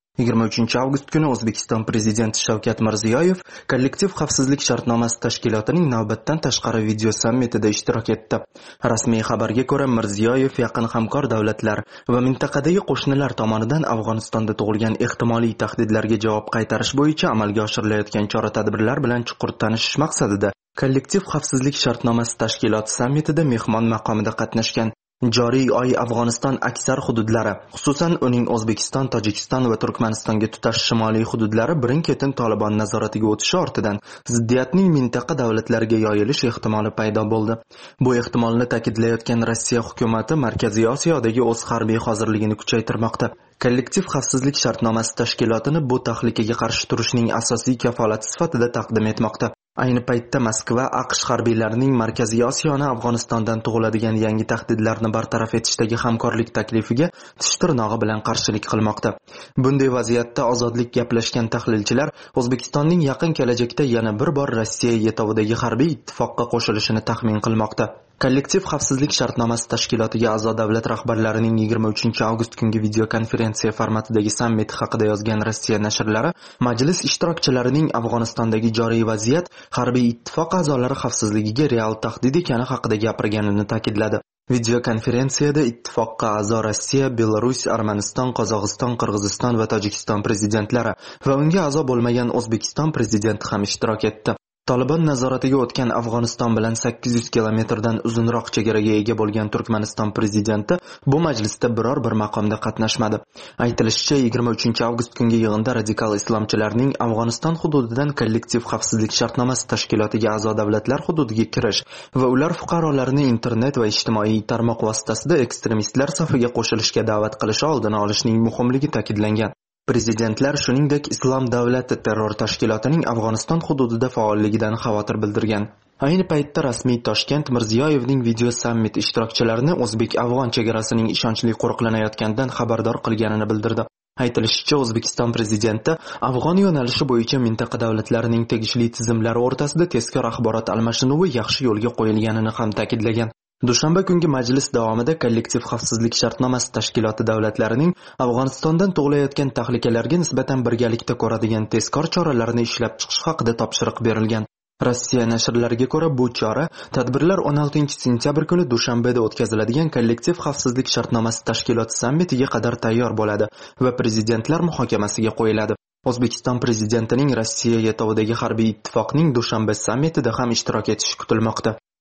23 avgust kuni O'zbekiston prezidenti Shavkat Mirziyoyev kollektiv xavfsizlik shartnomasi tashkilotining navbatdan tashqari video sammitida ishtirok etdi. Rasmiy xabarga ko'ra, Mirziyoyev yaqin hamkor davlatlar va mintaqadagi qo'shnilar tomonidan Afg'onistonda tug'ilgan ehtimoliy tahdidlarga javob qaytarish bo'yicha amalga oshirilayotgan chora-tadbirlar bilan chuqur tanishish maqsadida kollektiv xavfsizlik shartnomasi tashkiloti sammitida mehmon maqomida qatnashgan. Joriy oy Afg'oniston aksar hududlari, xususan uning O'zbekiston, Tojikiston va Turkmanistonga tutash shimoliy hududlari birin-ketin Taliban nazoratiga o'tishi ortidan ziddiyatning mintaqa davlatlariga yoyilish ehtimoli paydo bo'ldi. Bu ehtimolni ta'kidlayotgan Rossiya hukumati Markaziy Osiyodagi o'z harbiy hozirligini kuchaytirmoqda. Kollektiv xavfsizlik shartnomasi tashkilotini bu tahlikaga qarshi turishning asosiy kafolati sifatida taqdim etmoqda. Ayni paytda Moskva AQSh harbiylarining Markaziy Osiyoni Afg'onistondan tug'iladigan yangi tahdidlarni bartaraf etishdagi hamkorlik taklifiga tish tirnog'i bilan qarshilik qilmoqda. Bunday vaziyatda ozodlik gaplashgan tahlilchilar O'zbekistonning yaqin kelajakda yana bir bor Rossiya yetovidagi harbiy ittifoqqa qo'shilishini taxmin qilmoqda. Kollektiv xavfsizlik shartnomasi tashkilotiga a'zo davlat rahbarlarining 23 avgust kungi videokonferensiya formatidagi sammit haqida yozgan Rossiya nashrlari majlis ishtirokchilarining Afg'onistondagi joriy vaziyat harbiy ittifoq a'zolari xavfsizligiga real tahdid ekani haqida gapirganini ta'kidladi. Videokonferensiyada ittifoqqa a'zo Rossiya, Belarus, Armaniston, Qozog'iston, Qirg'iziston va Tojikiston prezidentlari va unga a'zo bo'lmagan O'zbekiston prezidenti ham ishtirok etdi. Taliban nazoratiga o'tgan Afg'oniston bilan 800 kilometrdan uzunroq chegaraga ega bo'lgan Turkmaniston prezidenti bu majlisda biror bir maqomda qatnashmadi. Aytilishicha, 23 avgust kungi yig'inda radikal islomchilarning Afg'oniston hududidan kollektiv xavfsizlik shartnomasi tashkilotiga a'zo davlatlar hududiga kirish va ular fuqarolarini internet va ijtimoiy tarmoq vositasida ekstremistlar safiga qo'shilishga da'vat qilishi oldini olishning muhimligi ta'kidlangan. Prezidentlar shuningdek Islom davlati terror tashkilotining Afg'oniston hududida faolligidan xavotir bildirgan. Ayni paytda rasmiy Toshkent Mirziyoyevning video sammit ishtirokchilarini o'zbek-afg'on chegarasining ishonchli qo'riqlanayotganidan xabardor qilganini bildirdi. Aytilishicha, O'zbekiston prezidenti afg'on yo'nalishi bo'yicha mintaqa davlatlarining tegishli tizimlari o'rtasida tezkor axborot almashinuvi yaxshi yo'lga qo'yilganini ham ta'kidlagan. Dushanba kungi majlis davomida kollektiv xavfsizlik shartnomasi tashkiloti davlatlarining Afg'onistondan tug'ilayotgan tahlikalarga nisbatan birgalikda ko'radigan tezkor choralarni ishlab chiqish haqida topshiriq berilgan. Rossiya nashrlariga ko'ra, bu chora tadbirlar 16-sentyabr kuni Dushanbeda o'tkaziladigan kollektiv xavfsizlik shartnomasi tashkiloti sammitiga qadar tayyor bo'ladi va prezidentlar muhokamasiga qo'yiladi. O'zbekiston prezidentining Rossiya yetovidagi harbiy ittifoqning Dushanba sammitida ham ishtirok etishi kutilmoqda.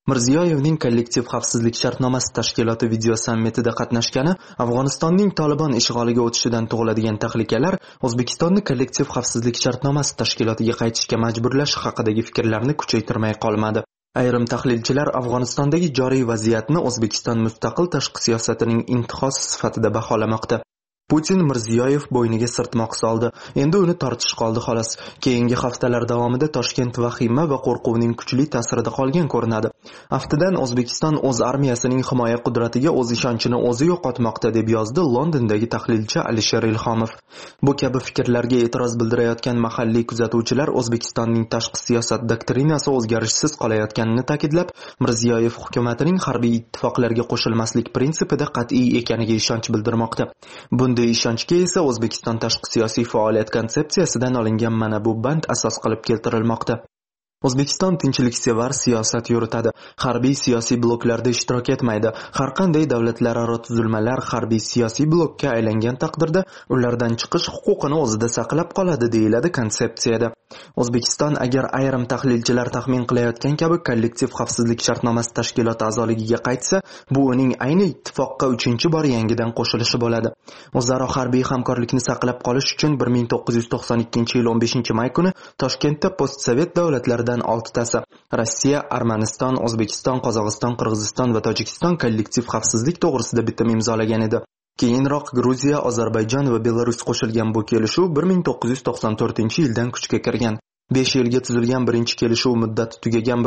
Mirziyoyevning kollektiv xavfsizlik shartnomasi tashkiloti video sammitida qatnashgani Afg'onistonning Taliban ishg'oliga o'tishidan tug'iladigan tahlikalar O'zbekistonni kollektiv xavfsizlik shartnomasi tashkilotiga qaytishga majburlash haqidagi fikrlarni kuchaytirmay qolmadi. Ayrim tahlilchilar Afg'onistondagi joriy vaziyatni O'zbekiston mustaqil tashqi siyosatining intihosi sifatida baholamoqda. Putin Mirziyoyev bo'yniga sirtmoq soldi. Endi uni tortish qoldi xolos. Keyingi haftalar davomida Toshkent vahima va qo'rquvning kuchli ta'sirida qolgan ko'rinadi. Aftidan O'zbekiston o'z armiyasining himoya qudratiga o'z ishonchini o'zi yo'qotmoqda deb yozdi Londondagi tahlilchi Alisher Ilhomov. Bu kabi fikrlarga e'tiroz bildirayotgan mahalliy kuzatuvchilar O'zbekistonning tashqi siyosat doktrinasi o'zgarishsiz qolayotganini ta'kidlab, Mirziyoyev hukumatining harbiy ittifoqlarga qo'shilmaslik prinsipida qat'iy ekaniga ishonch bildirmoqda. Bunday ishonchga esa O'zbekiston tashqi siyosiy faoliyat konsepsiyasidan olingan mana bu band asos qilib keltirilmoqda. O'zbekiston tinchliksevar siyosat yuritadi. Harbiy siyosiy bloklarda ishtirok etmaydi. Har qanday davlatlararo tuzilmalar harbiy siyosiy blokka aylangan taqdirda ulardan chiqish huquqini o'zida saqlab qoladi deyiladi konsepsiyada. O'zbekiston agar ayrim tahlilchilar taxmin qilayotgan kabi kollektiv xavfsizlik shartnomasi tashkiloti a'zoligiga qaytsa, bu uning ayni ittifoqqa 3-bor yangidan qo'shilishi bo'ladi. O'zaro harbiy hamkorlikni saqlab qolish uchun 1992-yil 15-may kuni Toshkentda postsovet davlatlaridan 6tasi Rossiya, Armaniston, O'zbekiston, Qozog'iston, Qirg'iziston va Tojikiston kollektiv xavfsizlik to'g'risida bitim imzolagan edi. Keyinroq Gruziya, Ozarbayjon va Belarus qo'shilgan bu kelishuv 1994-yildan kuchga kirgan. 5 yilga tuzilgan birinchi kelishuv muddati tugagan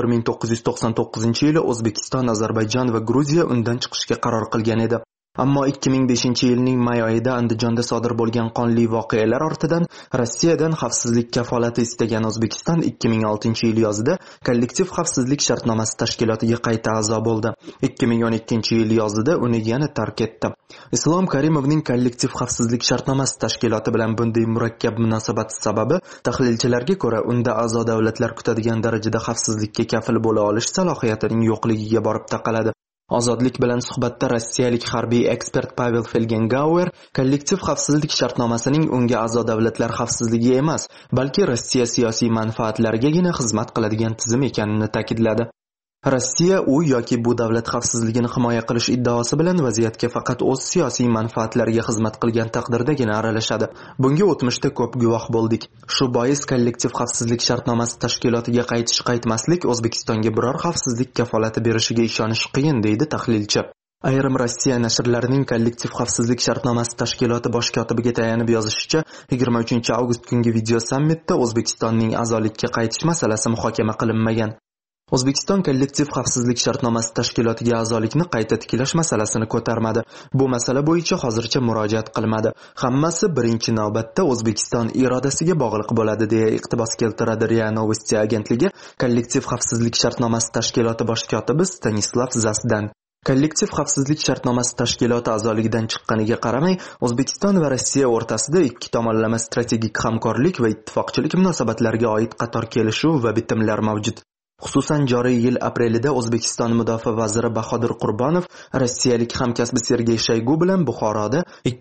1999-yili O'zbekiston, Ozarbayjon va Gruziya undan chiqishga qaror qilgan edi. Ammo 2005-yilning may oyida Andijonda sodir bo'lgan qonli voqealar ortidan Rossiyadan xavfsizlik kafolati istagan O'zbekiston 2006-yil yozida kollektiv xavfsizlik shartnomasi tashkilotiga qayta a'zo bo'ldi. 2012-yil yozida uni yana tark etdi. Islom Karimovning kollektiv xavfsizlik shartnomasi tashkiloti bilan bunday murakkab munosabati sababi tahlilchilarga ko'ra unda a'zo davlatlar kutadigan darajada xavfsizlikka kafil bo'la olish salohiyatining yo'qligiga borib taqaladi. Ozodlik bilan suhbatda rossiyalik harbiy ekspert Pavel Felgengauer kollektiv xavfsizlik shartnomasining unga a'zo davlatlar xavfsizligi emas, balki Rossiya siyosiy manfaatlarigagina xizmat qiladigan tizim ekanini ta'kidladi. Rossiya u yoki bu davlat xavfsizligini himoya qilish iddaosi bilan vaziyatga faqat o'z siyosiy manfaatlariga xizmat qilgan taqdirdagina aralashadi. Bunga o'tmishda ko'p guvoh bo'ldik. Shu bois kollektiv xavfsizlik shartnomasi tashkilotiga qaytish-qaytmaslik O'zbekistonga biror xavfsizlik kafolati berishiga ishonish qiyin, deydi tahlilchi. Ayrim Rossiya nashrlarining kollektiv xavfsizlik shartnomasi tashkiloti bosh kotibiga tayanib yozishicha, 23-avgust kungi video sammitda O'zbekistonning a'zolikka qaytish masalasi muhokama qilinmagan. O'zbekiston kollektiv xavfsizlik shartnomasi tashkilotiga a'zolikni qayta tiklash masalasini ko'tarmadi. Bu masala bo'yicha hozircha murojaat qilmadi. Hammasi birinchi navbatda O'zbekiston irodasiga bog'liq bo'ladi, deya iqtibos keltiradi RIA Novosti agentligi kollektiv xavfsizlik shartnomasi tashkiloti bosh kotibi Stanislav Zasdan. Kollektiv xavfsizlik shartnomasi tashkiloti a'zoligidan chiqqaniga qaramay, O'zbekiston va Rossiya o'rtasida ikki tomonlama strategik hamkorlik va ittifoqchilik munosabatlariga oid qator kelishuv va bitimlar mavjud. Xususan joriy yil aprelida O'zbekiston mudofaa vaziri Bahodir Qurbonov rossiyalik hamkasbi Sergey Shoygu bilan Buxoroda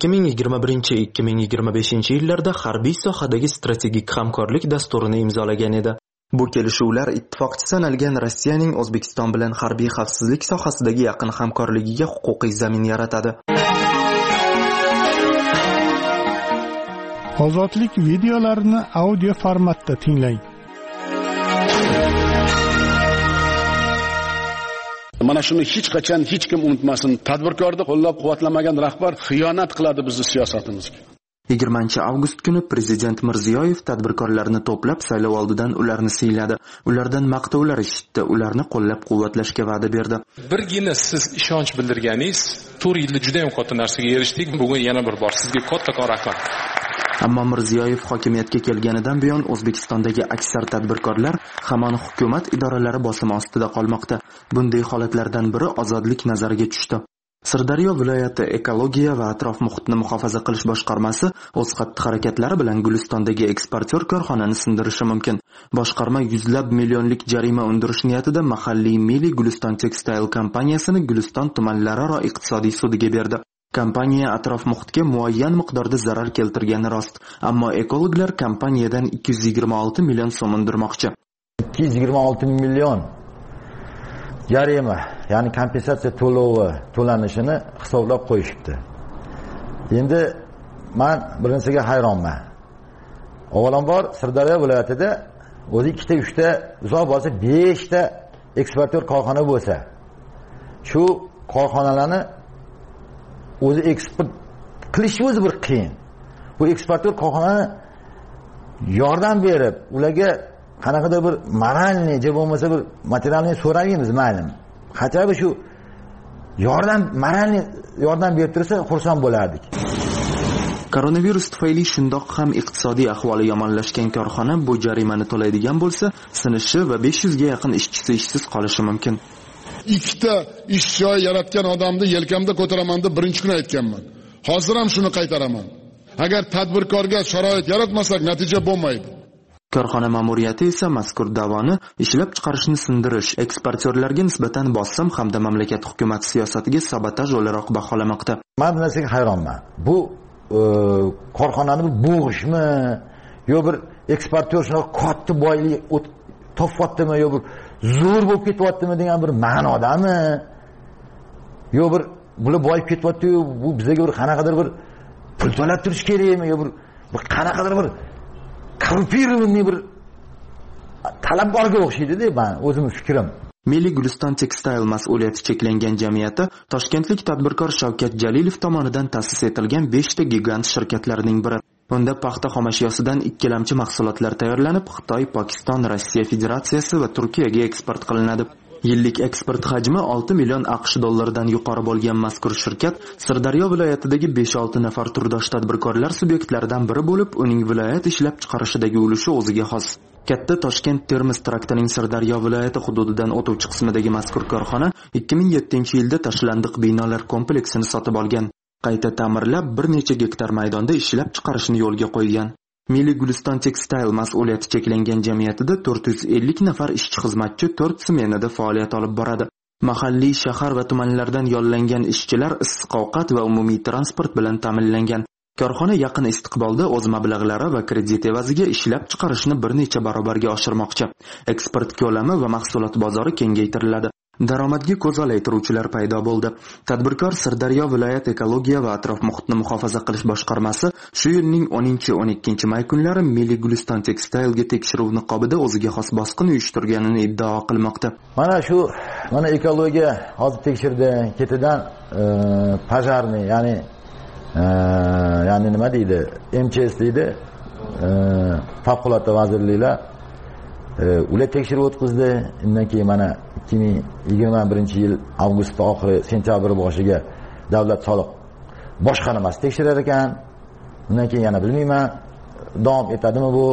2021-2025-yillarda harbiy sohadagi strategik hamkorlik dasturini imzolagan edi. Bu kelishuvlar ittifoqchi sanalgan Rossiyaning O'zbekiston bilan harbiy xavfsizlik sohasidagi yaqin hamkorligiga huquqiy zamin yaratadi. Ozodlik videolarini audio formatda tinglang. Mana shuni hech qachon hech kim unutmasin. Tadbirkorni qo'llab-quvvatlamagan rahbar xiyonat qiladi bizning siyosatimizga. 20-avgust kuni Prezident Mirziyoyev tadbirkorlarni to'plab saylov oldidan ularni siyladi. Ulardan maqtovlar eshitdi, ularni qo'llab-quvvatlashga va'da berdi. Birgina siz ishonch bildirganingiz 4 yilda juda ham katta narsaga erishdik. Bugun yana bir bor sizga kattakon rahmat. Ammo Mirziyoyev hokimiyatga kelganidan buyon O'zbekistondagi aksar tadbirkorlar hamon hukumat idoralari bosimi ostida qolmoqda. Bunday holatlardan biri ozodlik nazariga tushdi. Sirdaryo viloyati ekologiya va atrof muhitni muhofaza qilish boshqarmasi o'z xatti-harakatlari bilan Gulistondagi eksportyor korxonani sindirishi mumkin. Boshqarma yuzlab millionlik jarima undirish niyatida mahalliy Milliy Guliston Textile kompaniyasini Guliston tumanlararo iqtisodiy sudiga berdi. Kompaniya atrof muhitga muayyan miqdorda zarar keltirgani rost, ammo ekologlar kompaniyadan 226 million so'm undirmoqchi. 226 million jarima, ya'ni kompensatsiya to'lovi to'lanishini hisoblab qo'yishibdi. Endi men birinchisiga hayronman. Avvalambor Sirdaryo viloyatida o'zi 2 ta 3 ta, uzoq bo'lsa 5 ta eksportyor korxona bo'lsa, shu korxonalarni o'zi eksport qilish o'zi bir qiyin. Bu eksportyor korxonani yordam berib, ularga qanaqadir bir moralniy, je bo'lmasa bir materialniy so'raymiz, ma'lum. Qachon shu moralniy yordam berib tursa, xursand bo'lardik. Koronavirus tufayli shundoq ham iqtisodiy ahvoli yomonlashgan korxona bu jarimani to'laydigan bo'lsa, sinishi va 500 ga yaqin ishchisi ishsiz qolishi mumkin. 2 ta ish joyi yaratgan odamni yelkamda ko'taraman deb birinchi kun aytganman. Hozir ham shuni qaytaraman. Agar tadbirkorga sharoit yaratmasak, natija bo'lmaydi. Korxona ma'muriyati esa mazkur da'voni ishlab chiqarishni sindirish, eksportyorlarga nisbatan bosim hamda mamlakat hukumat siyosatiga sabotaj o'laroq baholamoqda. Men bu narsaga hayronman. Bu korxonani bo'g'ishmi, yo bir eksportyor shuna katta boylik topyaptimi, yo bir zo'r bo'lib ketyaptimi degan bir ma'nodami? Yo bir bular boyib ketyapti-yu, bu bizga bir qanaqadir bir pul to'lab turish kerakmi, yo bir qanaqadir bir korrupsiyaviy bir talab borga o'xshaydi-da, men o'zim fikrim. Milliy Guliston Textile mas'uliyati cheklangan jamiyati toshkentlik tadbirkor Shavkat Jalilov tomonidan ta'sis etilgan 5 ta gigant shirkatlarining biri. Unda paxta xomashyosidan ikkilamchi mahsulotlar tayyorlanib, Xitoy, Pokiston, Rossiya Federatsiyasi va Turkiyaga eksport qilinadi. Yillik eksport hajmi 6 million AQSh dollaridan yuqori bo'lgan mazkur shirkat Sirdaryo viloyatidagi 5-6 nafar turdosh tadbirkorlar subyektlaridan biri bo'lib, uning viloyat ishlab chiqarishidagi ulushi o'ziga xos. Katta Toshkent-Termiz traktining Sirdaryo viloyati hududidan o'tuvchi qismidagi mazkur korxona 2007-yilda tashlandiq binolar kompleksini sotib olgan. Qayta ta'mirlab bir necha gektar maydonda ishlab chiqarishni yo'lga qo'ygan. Milliy Guliston Textile mas'uliyati cheklangan jamiyatida 450 nafar ishchi-xizmatchi 4 smenada faoliyat olib boradi. Mahalliy shahar va tumanlardan yollangan ishchilar issiq ovqat va umumiy transport bilan ta'minlangan. Korxona yaqin istiqbolda o'z mablag'lari va kredit evaziga ishlab chiqarishni bir necha barobarga oshirmoqchi. Eksport ko'lami va mahsulot bozori kengaytiriladi. Daromadga ko'z olaytiruvchilar paydo bo'ldi. Tadbirkor Sirdaryo viloyat ekologiya va atrof muhitni muhofaza qilish boshqarmasi shu yilning 10-12 may kunlari Milliy Guliston Textile'ga tekshiruv niqobida o'ziga xos bosqin uyushtirganini iddao qilmoqda. Mana ekologiya hozir tekshirdi, ketidan pajarniy, ya'ni nima deydi, MCS deydi, favqulodda vazirliklar ular tekshiruv o'tkazdi. Undan keyin mana 2021-yil avgust oxiri, sentyabr boshiga davlat soliq boshqarmasi tekshirar ekan. Undan keyin yana bilmayman, davom etadimi bu?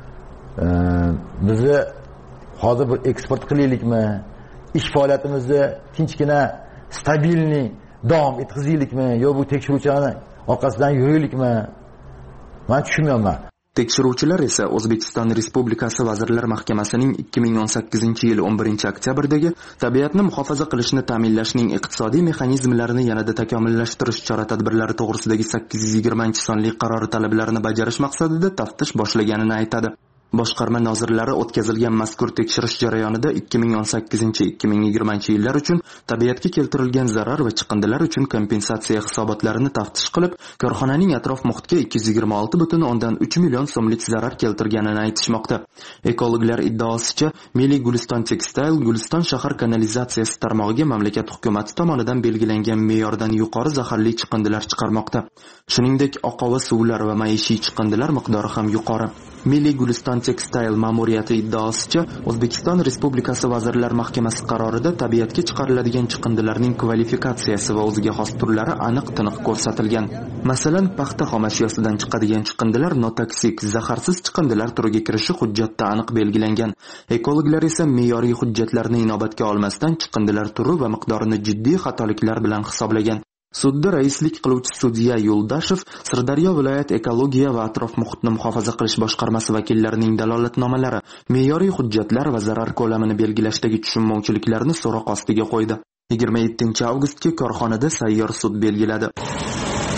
Bizni hozir bir eksport qilaylikmi? Ish faoliyatimizni tinchgina, stabilniy davom etkazaylikmi? Yo bu tekshiruvchilarni orqasidan yuraylikmi? Men tushunmayman. Tekshiruvchilar esa O'zbekiston Respublikasi Vazirlar Mahkamasining 2018-yil 11-oktyabrdagi tabiatni muhofaza qilishni ta'minlashning iqtisodiy mexanizmlarini yanada takomillashtirish chora-tadbirlari to'g'risidagi 820-sonli qarori talablarini bajarish maqsadida taftish boshlaganini aytadi. Boshqarma nozirlari o'tkazilgan mazkur tekshirish jarayonida 2018-2020 yillar uchun tabiatga keltirilgan zarar va chiqindilar uchun kompensatsiya hisobotlarini taftish qilib, korxonaning atrof muhitga 226,3 million so'mlik zarar keltirganini aytishmoqda. Ekologlar iddaosicha, Milliy Guliston Textile Guliston shahar kanalizatsiyasi tarmog'iga mamlakat hukumati tomonidan belgilangan me'yordan yuqori zaharli chiqindilar chiqarmoqda. Shuningdek, oqova suvlar va maishiy chiqindilar miqdori ham yuqori. Milliy Guliston Textile ma'muriyati iddaosicha, O'zbekiston Respublikasi Vazirlar Mahkamasi qarorida tabiatga chiqariladigan chiqindilarning kvalifikatsiyasi va o'ziga xos turlari aniq-tiniq ko'rsatilgan. Masalan, paxta xomashyosidan chiqadigan chiqindilar notoksik, zaharsiz chiqindilar turiga kirishi hujjatda aniq belgilangan. Ekologlar esa me'yoriy hujjatlarni inobatga olmasdan chiqindilar turi va miqdorini jiddiy xatoliklar bilan hisoblagan. Sudda raislik qiluvchi sudya Yo'ldashev Sirdaryo viloyat ekologiya va atrof muhitni muhofaza qilish boshqarmasi vakillarining dalolatnomalari, me'yoriy hujjatlar va zarar ko'lamini belgilashdagi tushunmovchiliklarni so'roq ostiga qo'ydi. 27 avgustga korxonada sayyor sud belgiladi.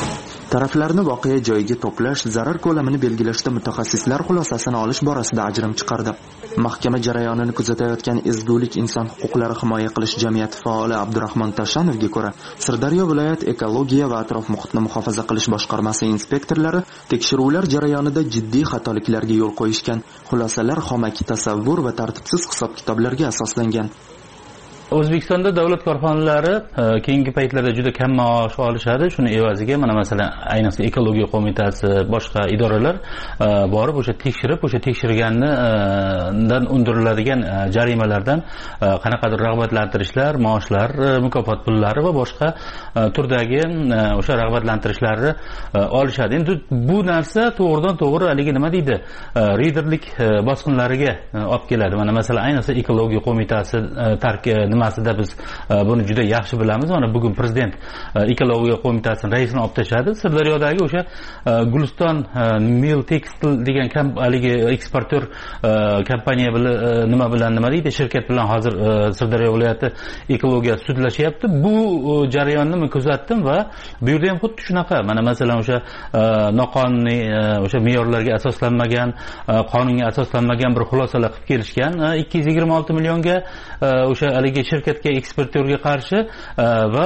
Taraflarni voqea joyiga to'plash, zarar ko'lamini belgilashda mutaxassislar xulosasini olish borasida ajrim chiqardi. Mahkama jarayonini kuzatayotgan Ezgulik inson huquqlari himoya qilish jamiyati faoli Abdurahmon Tashanovga ko'ra, Sirdaryo viloyat ekologiya va atrof muhitni muhofaza qilish boshqarmasi inspektorlari tekshiruvlar jarayonida jiddiy xatoliklarga yo'l qo'yishgan. Xulosalar xomaki tasavvur va tartibsiz hisob-kitoblarga asoslangan. O'zbekistonda davlat korxonalari keyingi paytlarda juda kam maosh olishadi. Shuni evaziga mana masalan ayniqsa ekologiya qo'mitasi, boshqa idoralar borib o'sha tekshirib, o'sha tekshirgandan undiriladigan jarimalardan qanaqadir rag'batlantirishlar, maoshlar, mukofot pullari va boshqa turdagi o'sha rag'batlantirishlarni olishadi. Endi bu narsa to'g'ridan to'g'ri haligi nima deydi? Riderlik bosqinlariga olib keladi. Mana masalan ayniqsa ekologiya qo'mitasi nimasida biz buni juda yaxshi bilamiz. Mana bugun prezident ekologiya qo'mitasining raisini olib tashladi. Sirdaryodagi o'sha Guliston Mil Textile degan haligi eksportyor kompaniya bilan nima deydi, shirkat bilan hozir Sirdaryo viloyati ekologiya sudlashyapti. Bu jarayonni men kuzatdim va bu yerda ham xuddi shunaqa. Mana masalan o'sha noqonuniy o'sha me'yorlarga asoslanmagan, qonunga asoslanmagan bir xulosalar qilib kelishgan. 226 millionga o'sha haligi shirkatga eksportyorga qarshi va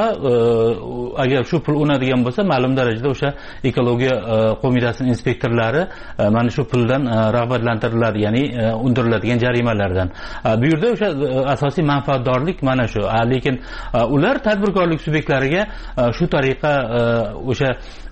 agar shu pul unadigan bo'lsa, ma'lum darajada o'sha ekologiya qo'mitasining inspektorlari mana shu puldan rag'batlantiriladi, ya'ni undiriladigan jarimalardan. Bu yerda o'sha asosiy manfaatdorlik mana shu. Lekin ular tadbirkorlik subyektlariga shu tariqa o'sha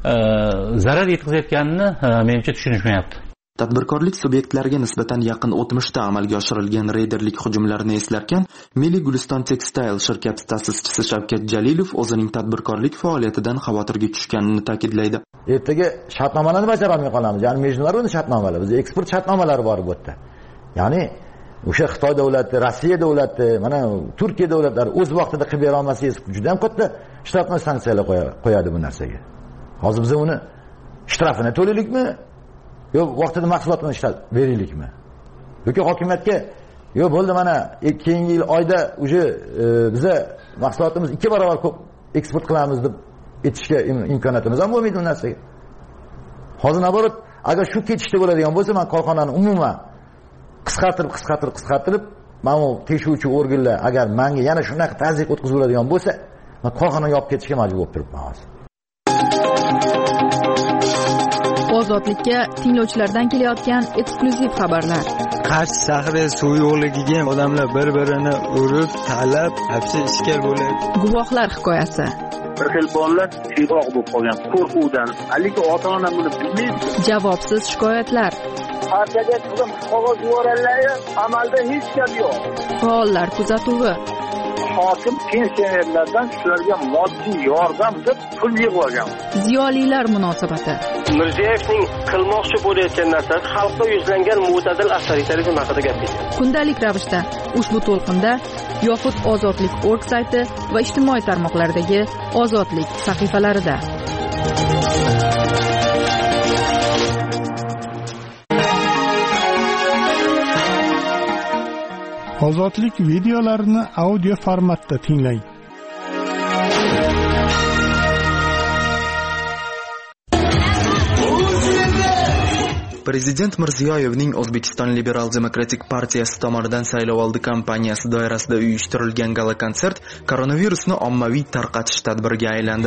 zarar yetkazayotganini menimcha tushunishmayapti. Tadbirkorlik subyektlariga nisbatan yaqin o'tmishda amalga oshirilgan reyderlik hujumlarini eslarkan, Milliy Guliston Textile shirkati ta'sischisi Shavkat Jalilov o'zining tadbirkorlik faoliyatidan xavotirga tushganini ta'kidlaydi. Ertaga shartnomalarni bajarolmay qolamiz. Ya'ni me'yorlar shartnomalar, biz eksport shartnomalari bor bu yerda. Ya'ni o'sha Xitoy davlati, Rossiya davlati, mana Turkiya davlatlari o'z vaqtida qilib bera olmasangiz, juda ham katta shtatnoy sanksiyalar qo'yadi bu narsaga. Hozir biz uni shtrafini to'laylikmi? Yo'q, vaqtida mahsulotni ishlab beraylikmi? Yoki hokimiyatga yo'q bo'ldi, mana keyingi yil oyda uje biza mahsulotimiz 2 barobar ko'p eksport qilamiz deb aytishga imkoniyatimiz ham bo'lmaydi bu narsaga. Hozir naborot agar shu ketishda bo'ladigan bo'lsa, men korxonani umuman qisqartirib, mana bu tekshiruvchi organlar agar menga yana shunaqa tazyiq o'tkazib bo'ladigan bo'lsa, men korxonani yopib ketishga majbur bo'lib turibman hozir. Ozodlikka tinglovchilardan kelayotgan eksklyuziv xabarlar. Qarshi shahri suv yo'qligiga odamlar bir-birini urib, talab, hapsi ishkal bo'ladi. Guvohlar hikoyasi. Bir xil bolalar siroq bo'lib qolgan qo'rquvdan. Haligi ota-ona buni bilmaydi. Javobsiz shikoyatlar. Partiyaga qizim qog'oz yuborganlar, amalda hech gap yo'q. Faollar kuzatuvi. Hokim pensionerlardan shularga moddiy yordam deb pul yig'ib olgan. Ziyolilar munosabati. Mirziyoyevning qilmoqchi bo'layotgan narsasi xalqqa yuzlangan mo'tadil avtoritarizm haqida gapirdi. Kundalik ravishda ushbu to'lqinda yoxud Ozodlik.org sayti va ijtimoiy tarmoqlardagi Ozodlik sahifalarida. Ozodlik videolarini audio formatda tinglang. Prezident Mirziyoyevning O'zbekiston Liberal Demokratik partiyasi tomonidan saylovoldi kampaniyasi doirasida uyushtirilgan gala konsert koronavirusni ommaviy tarqatish tadbiriga aylandi.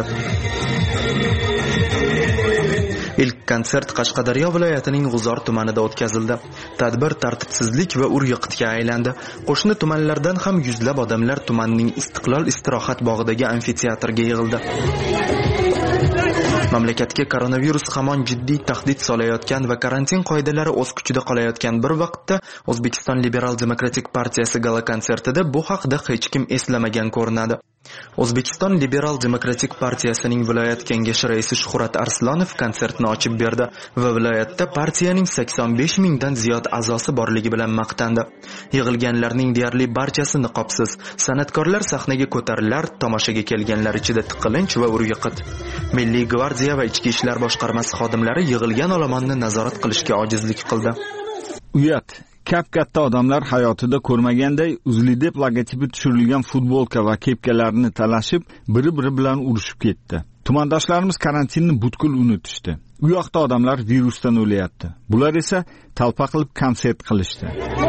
Ilk konsert Qashqadaryo viloyatining G'uzor tumanida o'tkazildi. Tadbir tartibsizlik va ur-yiqitga aylandi. Qo'shni tumanlardan ham yuzlab odamlar tumanning Istiqlol istirohat bog'idagi amfiteatrga yig'ildi. Mamlakatga koronavirus hamon jiddiy tahdid solayotgan va karantin qoidalari o'z kuchida qolayotgan bir vaqtda O'zbekiston Liberal Demokratik partiyasi gala konsertida bu haqda hech kim eslamagan ko'rinadi. O'zbekiston Liberal Demokratik partiyasining viloyat kengashi raisi Shuhrat Arslonov konsertni ochib berdi va viloyatda partiyaning 85 mingdan ziyod a'zosi borligi bilan maqtandi. Yig'ilganlarning deyarli barchasi niqobsiz. San'atkorlar sahnaga ko'tarilar, tomoshaga kelganlar ichida tiqilinch va ur-yiqit. Milliy gvardiya va ichki ishlar boshqarmasi xodimlari yig'ilgan olomonni nazorat qilishga ojizlik qildi. Uyat Kap-katta odamlar hayotida ko'rmaganday Uzlidep logotipi tushirilgan futbolka va kepkalarni talashib, biri-biri bilan urushib ketdi. Tumandoshlarimiz karantinni butkul unutishdi. U yoqda odamlar virusdan o'layapti. Bular esa talpa qilib konsert qilishdi.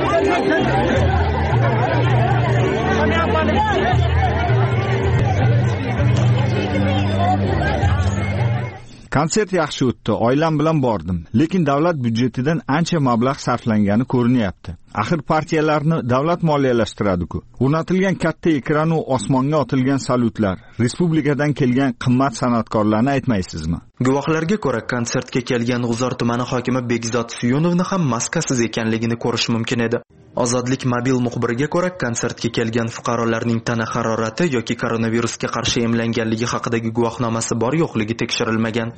Konsert yaxshi o'tdi, oilam bilan bordim, lekin davlat byudjetidan ancha mablag' sarflangani ko'rinyapti. Axir partiyalarni davlat moliyalashtiradi-ku. O'rnatilgan katta ekran va osmonga otilgan salyutlar, respublikadan kelgan qimmat san'atkorlarni aytmaysizmi? Guvohlarga ko'ra, konsertga kelgan G'uzor tumani hokimi Begzod Suyunovni ham maskasiz ekanligini ko'rish mumkin edi. Ozodlik mobil muxbiriga ko'ra, konsertga kelgan fuqarolarning tana harorati yoki koronavirusga qarshi emlanganligi haqidagi guvohnomasi bor-yo'qligi tekshirilmagan.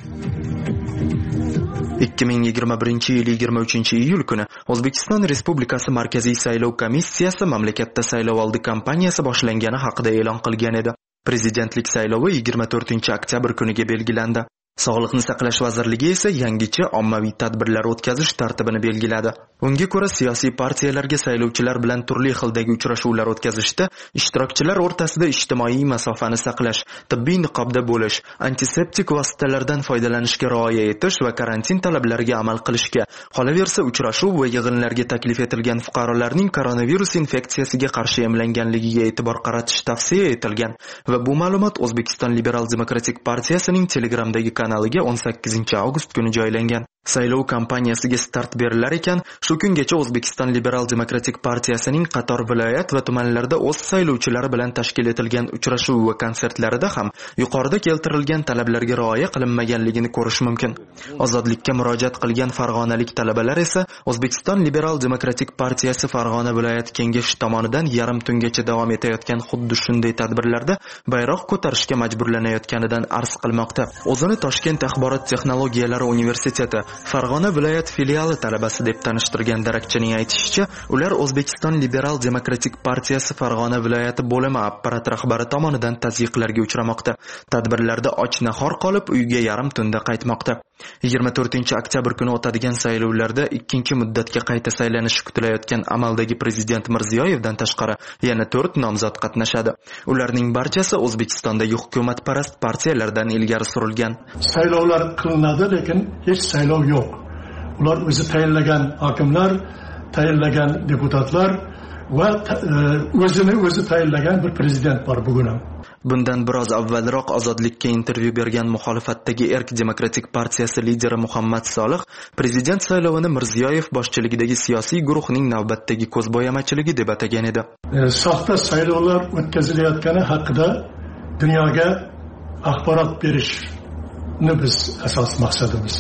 2021 yil 23 iyul kuni O'zbekiston Respublikasi Markaziy saylov komissiyasi mamlakatda saylovoldi kampaniyasi boshlangani haqida e'lon qilgan edi. Prezidentlik saylovi 24 oktyabr kuniga belgilandi. Sog'liqni saqlash vazirligi esa yangicha ommaviy tadbirlar o'tkazish tartibini belgiladi. Unga ko'ra, siyosiy partiyalarga saylovchilar bilan turli xildagi uchrashuvlar o'tkazishda ishtirokchilar o'rtasida ijtimoiy masofani saqlash, tibbiy niqobda bo'lish, antiseptik vositalardan foydalanishga rioya etish va karantin talablariga amal qilishga, qolaversa uchrashuv va yig'inlarga taklif etilgan fuqarolarning koronavirus infeksiyasiga qarshi emlanganligiga e'tibor qaratish tavsiya etilgan va bu ma'lumot O'zbekiston Liberal Demokratik partiyasining Telegramdagi kanaliga 18 avgust kuni joylangan. Saylov kampaniyasiga start berilar ekan, shu kungacha O'zbekiston Liberal Demokratik partiyasining qator viloyat va tumanlarda o'z saylovchilari bilan tashkil etilgan uchrashuv va konsertlarida ham yuqorida keltirilgan talablarga rioya qilinmaganligini ko'rish mumkin. Ozodlikka murojaat qilgan farg'onalik talabalar esa O'zbekiston Liberal Demokratik partiyasi Farg'ona viloyat kengashi tomonidan yarim tungacha davom etayotgan xuddi shunday tadbirlarda bayroq ko'tarishga majburlanayotganidan arz qilmoqda. O'zini Toshkent axborot texnologiyalari universiteti Farg'ona viloyat filiali talabasi deb tanishtirgan darakchining aytishicha, ular O'zbekiston Liberal Demokratik partiyasi Farg'ona viloyati bo'limi apparat rahbari tomonidan tazyiqlarga uchramoqda. Tadbirlarda och-nahor qolib, uyga yarim tunda qaytmoqda. 24 oktyabr kuni o'tadigan saylovlarda ikkinchi muddatga qayta saylanishi kutilayotgan amaldagi prezident Mirziyoyevdan tashqari yana 4 nomzod qatnashadi. Ularning barchasi O'zbekistondagi hukumatparast partiyalardan ilgari surilgan. Saylovlar qilinadi, lekin hech saylov yo'q. Ular o'zi tayinlagan hokimlar, tayinlagan deputatlar va o'zi tayinlagan bir prezident bor bugun ham. Bundan biroz avvalroq Ozodlikka intervyu bergan muxolifatdagi Erk Demokratik partiyasi lideri Muhammad Solih prezident saylovini Mirziyoyev boshchiligidagi siyosiy guruhning navbatdagi ko'zbo'yamachiligi deb atagan edi. Soxta saylovlar o'tkazilayotgani haqida dunyoga axborot berish biz asos maqsadimiz.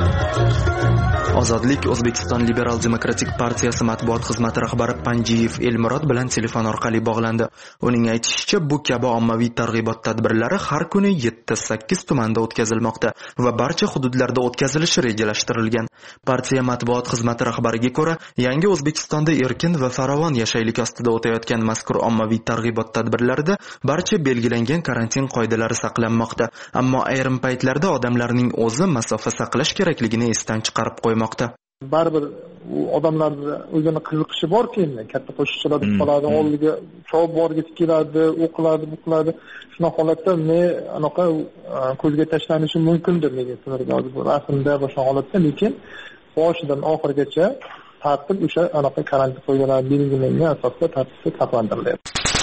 Ozodlik O'zbekiston Liberal Demokratik partiyasi matbuot xizmati rahbari Panjiyev Elmurod bilan telefon orqali bog'landi. Uning aytishicha, bu kabi ommaviy targ'ibot tadbirlari har kuni 7-8 tumanda o'tkazilmoqda va barcha hududlarda o'tkazilishi rejalashtirilgan. Partiya matbuot xizmati rahbariga ko'ra, yangi O'zbekistonda erkin va farovon yashaylik ostida o'tayotgan mazkur ommaviy targ'ibot tadbirlarida barcha belgilangan karantin qoidalari saqlanmoqda, ammo ayrim paytlarda odamlarning o'zi masofa saqlash kerakligini esdan chiqarib qo'ymoqda. Baribir odamlarda o'zini qiziqishi bor-ku, katta qo'shiqchilar qoladi, oldiga chop borgisi keladi, o'qiladi, buqiladi. Shunaqa holatda anaqa ko'zga tashlanishi mumkindir degan rasmda boshqa holatda, lekin boshidan oxirigacha tartib o'sha anaqa karantin qoidalari belgilangan asosda tartibda saqlantiriladi.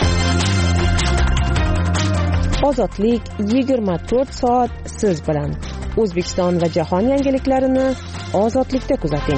Ozodlik 24 soat siz bilan. O'zbekiston va jahon yangiliklarini Ozodlikda kuzating.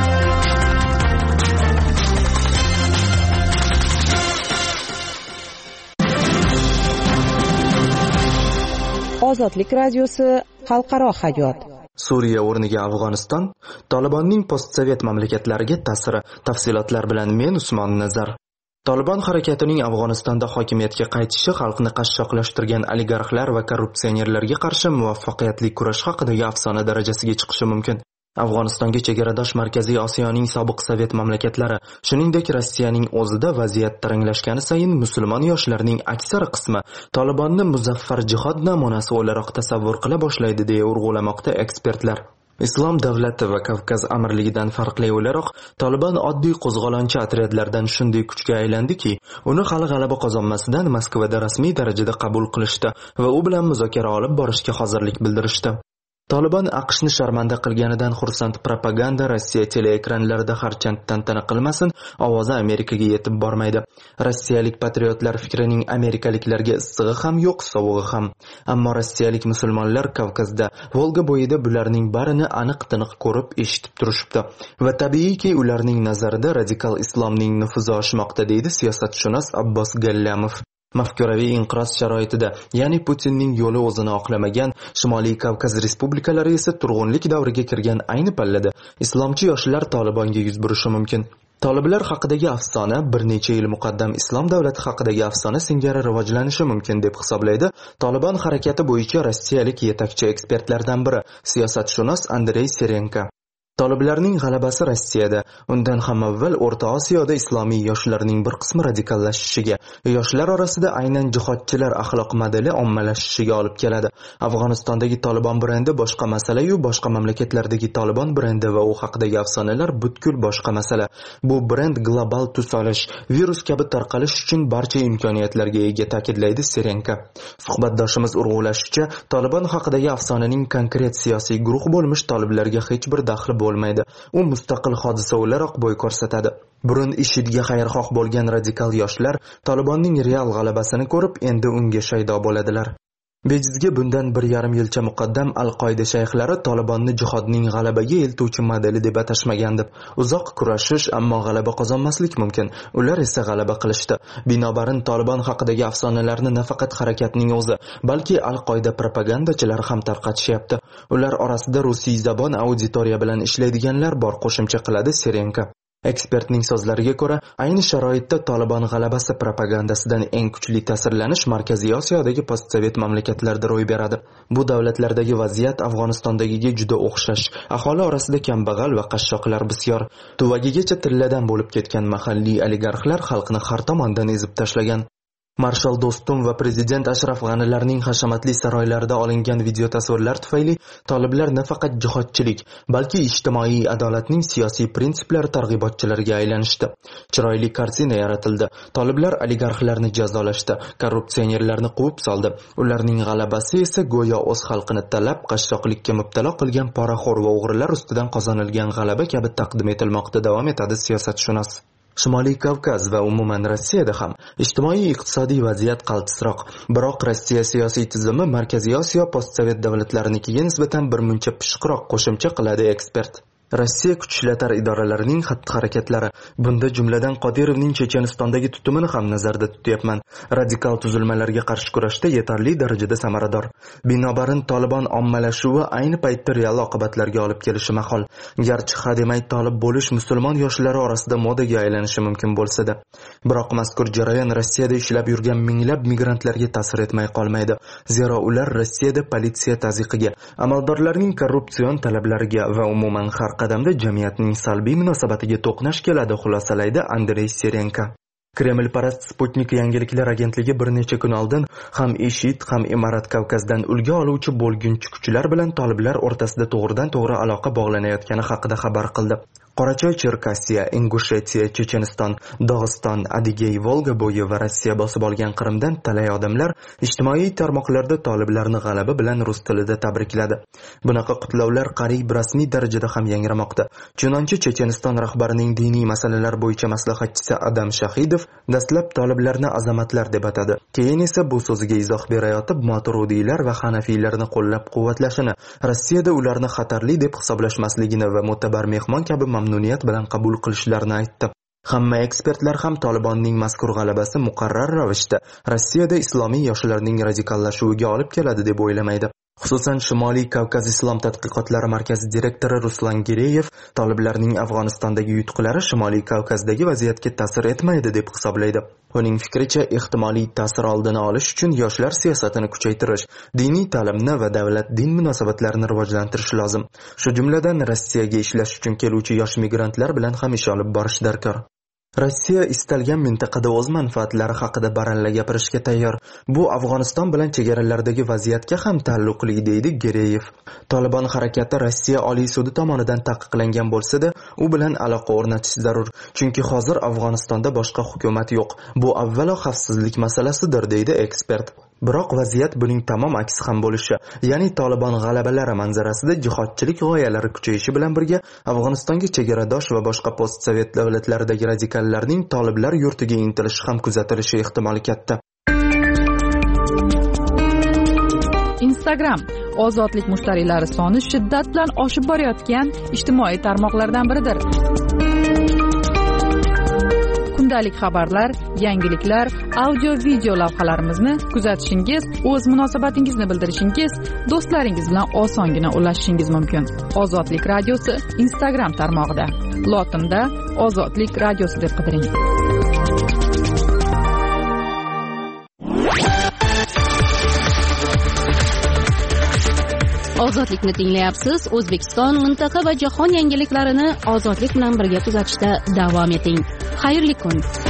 Ozodlik radiosi xalqaro hayot. Suriya o'rniga Afg'oniston, Tolibonning postsovet mamlakatlariga ta'siri. Tafsilotlar bilan men Usmon Nazar. Tolibon harakatining Afg'onistonda hokimiyatga qaytishi xalqni qashshoqlashtirgan oligarxlar va korrupsionerlarga qarshi muvaffaqiyatli kurash haqidagi afsona darajasiga chiqishi mumkin. Afg'onistonga chegaradosh Markaziy Osiyoning sobiq sovet mamlakatlari, shuningdek Rossiyaning o'zida vaziyat taranglashgani sayin musulmon yoshlarning aksar qismi Tolibonni muzaffar jihod namunasi o'laroq tasavvur qila boshlaydi deya urg'ulamoqda ekspertlar. Islom davlati va Kavkaz amirligidan farqli o'laroq, Taliban oddiy qo'zg'olonchi otryadlardan shunday kuchga aylandiki, uni hali g'alaba qozonmasidan Moskvada rasmiy darajada qabul qilishdi va u bilan muzokara olib borishga hozirlik bildirishdi. Taliban AQShni sharmanda qilganidan xursand propaganda Rossiya teleekranlarida harchand tantana qilmasin, ovozi Amerikaga yetib bormaydi. Rossiyalik patriotlar fikrining amerikaliklarga issig'i ham yo'q, sovug'i ham. Ammo rossiyalik musulmonlar Kavkazda, Volga bo'yida bularning barini aniq-tiniq ko'rib, eshitib turishibdi. Va tabiiyki, ularning nazarida radikal islomning nufuzi oshmoqda, deydi siyosatshunos Abbos Gallamov. Mafkuraviy inqiroz sharoitida, ya'ni Putinning yo'li o'zini oqlamagan Shimoliy Kavkaz respublikalari esa turg'unlik davriga kirgan ayni pallada islomchi yoshlar Tolibonga yuz burishi mumkin. Toliblar haqidagi afsona bir necha yil muqaddam islom davlati haqidagi afsona singari rivojlanishi mumkin deb hisoblaydi Tolibon harakati bo'yicha rossiyalik yetakchi ekspertlardan biri, siyosatshunos Andrey Serenko. Toliblarning g'alabasi Rossiyada, undan ham avval O'rta Osiyoda islomiy yoshlarning bir qismi radikallashishiga, yoshlar orasida aynan jihodchilar axloq modeli ommalashishiga olib keladi. Afg'onistondagi Tolibon brendi boshqa masala-yu, boshqa mamlakatlardagi Tolibon brendi va u haqidagi afsonalar butkul boshqa masala. Bu brend global tus olish, virus kabi tarqalish uchun barcha imkoniyatlarga ega, ta'kidlaydi Serenko. Suhbatdoshimiz urg'ulashicha, Tolibon haqidagi afsonaning konkret siyosiy guruh bo'lmish toliblarga hech bir daxli bo'lmaydi. U mustaqil hodisa o'laroq bo'y ko'rsatadi. Burun IShIDga xayrixoh bo'lgan radikal yoshlar Tolibonning real g'alabasini ko'rib, endi unga shaydo bo'ladilar. Bejizga bundan 1,5 yilcha muqaddam Al-Qoida shayxlari Tolibonni jihodning g'alabaga eltuvchi modeli deb atashmagandi. Uzoq kurashish, ammo g'alaba qozonmaslik mumkin. Ular esa g'alaba qilishdi. Binobarin Tolibon haqidagi afsonalarni nafaqat harakatning o'zi, balki Al-Qoida propagandachilari ham tarqatishyapti. Ular orasida rusiy zabon auditoriya bilan ishlaydiganlar bor, qo'shimcha qiladi Serenko. Ekspertning so'zlariga ko'ra, ayni sharoitda Tolibon g'alabasi propagandasidan eng kuchli ta'sirlanish Markaziy Osiyodagi postsovet mamlakatlarda ro'y beradi. Bu davlatlardagi vaziyat Afg'onistondagiga juda o'xshash. Aholi orasida kambag'al va qashshoqlar bisyor. Tuvagigacha tilladan bo'lib ketgan mahalliy oligarxlar xalqni har tomondan ezib tashlagan. Marshal Do'stum va prezident Ashraf G'anilarning hashamatli saroylarida olingan video tasvirlar tufayli toliblar nafaqat jihodchilik, balki ijtimoiy adolatning siyosiy prinsiplari targ'ibotchilariga aylanishdi. Chiroyli kartina yaratildi. Toliblar oligarxlarni jazolashdi, korrupsionerlarni quvib soldi. Ularning g'alabasi esa go'yo o'z xalqini talab, qashshoqlikka mubtalo qilgan poraxo'r va o'g'rilar ustidan qozonilgan g'alaba kabi taqdim etilmoqda, davom etadi siyosatshunos. Shimoliy Kavkaz va umuman Rossiyada ham ijtimoiy-iqtisodiy vaziyat qaltisroq. Biroq Rossiya siyosiy tizimi Markaziy Osiyo postsovet davlatlariga nisbatan bir muncha pishiqroq, qo'shimcha qiladi ekspert. Rossiya kuch ishlatar idoralarining xatti-harakatlari, bunda jumladan Qodirovning Chechenistondagi tutumini ham nazarda tutyapman, radikal tuzilmalarga qarshi kurashda yetarli darajada samarador. Binobarin Tolibon ommalashuvi ayni paytda real oqibatlarga olib kelishi mahol. Garchi hademay tolib bo'lish musulmon yoshlari orasida modaga aylanishi mumkin bo'lsa-da, biroq mazkur jarayon Rossiyada ishlab yurgan minglab migrantlarga ta'sir etmay qolmaydi. Zero ular Rossiyada politsiya tazyiqiga, amaldorlarning korrupsion talablariga va umuman har qadamda jamiyatning salbiy munosabatiga to'qnash keladi, xulosalaydi Andrey Serenko. Kremlparast Sputnik yangiliklar agentligi bir necha kun oldin ham IShID, ham Imorat Kavkazdan ulgu oluvchi bo'lgunchi kuchlar bilan toliblar o'rtasida to'g'ridan-to'g'ri aloqa bog'lanayotgani haqida xabar qildi. Qorachoy, Cherkasiya, Ingushetiya, Checheniston, Dog'iston, Adigey, Volga bo'yi va Rossiya bosib olgan Qrimdan talay odamlar ijtimoiy tarmoqlarda toliblarni g'alaba bilan rus tilida tabrikladi. Bunaqa qutlovlar qariyb rasmiy darajada ham yangramoqda. Chunonchi Checheniston rahbarining diniy masalalar bo'yicha maslahatchisi Adam Shahidov dastlab toliblarni azamatlar deb atadi. Keyin esa bu so'ziga izoh berayotib Moturudiylar va Hanafiylarni qo'llab-quvvatlashini, Rossiyada ularni xatarli deb hisoblashmasligini va mo'tabar mehmon kabi mamnuniyat bilan qabul qilishlarini aytdi. Hamma ekspertlar ham Tolibonning mazkur g'alabasi muqarrar ravishda Rossiyada islomiy yoshlarning radikallashuviga olib keladi deb o'ylamaydi. Xususan Shimoliy Kavkaz islom tadqiqotlari markazi direktori Ruslan Gireyev toliblarning Afg'onistondagi yutuqlari Shimoliy Kavkazdagi vaziyatga ta'sir etmaydi deb hisoblaydi. Uning fikricha, ehtimoliy ta'sir oldini olish uchun yoshlar siyosatini kuchaytirish, diniy ta'limni va davlat-din munosabatlarini rivojlantirish lozim. Shu jumladan Rossiyaga ishlash uchun keluvchi yosh migrantlar bilan ham ish olib borish darkor. Rossiya istalgan mintaqada o'z manfaatlari haqida baralla gapirishga tayyor. Bu Afg'oniston bilan chegaralardagi vaziyatga ham taalluqli, deydi Gereyev. Tolibon harakati Rossiya Oliy sudi tomonidan taqiqlangan bo'lsa-da, u bilan aloqa o'rnatish zarur. Chunki hozir Afg'onistonda boshqa hukumat yo'q. Bu avvalo xavfsizlik masalasidir, deydi ekspert. Biroq vaziyat buning tamom aksi ham bo'lishi, ya'ni Tolibon g'alabalari manzarasida jihodchilik g'oyalari kuchayishi bilan birga Afg'onistonga chegaradosh va boshqa postsovet davlatlaridagi radikallarning toliblar yurtiga intilishi ham kuzatilishi ehtimoli katta. Instagram ozodlik mushtariylari soni shiddat bilan oshib borayotgan ijtimoiy tarmoqlardan biridir. Kundalik xabarlar, yangiliklar, audio-video lavhalarimizni kuzatishingiz, o'z munosabatingizni bildirishingiz, do'stlaringiz bilan osongina ulashishingiz mumkin. Ozodlik radiosi Instagram tarmog'ida. Lotinda Ozodlik radiosi deb qidiring. Ozodlikni tinglayapsiz. O'zbekiston, mintaqa va jahon yangiliklarini ozodlik bilan birga kuzatishda davom eting. Xayrli kun.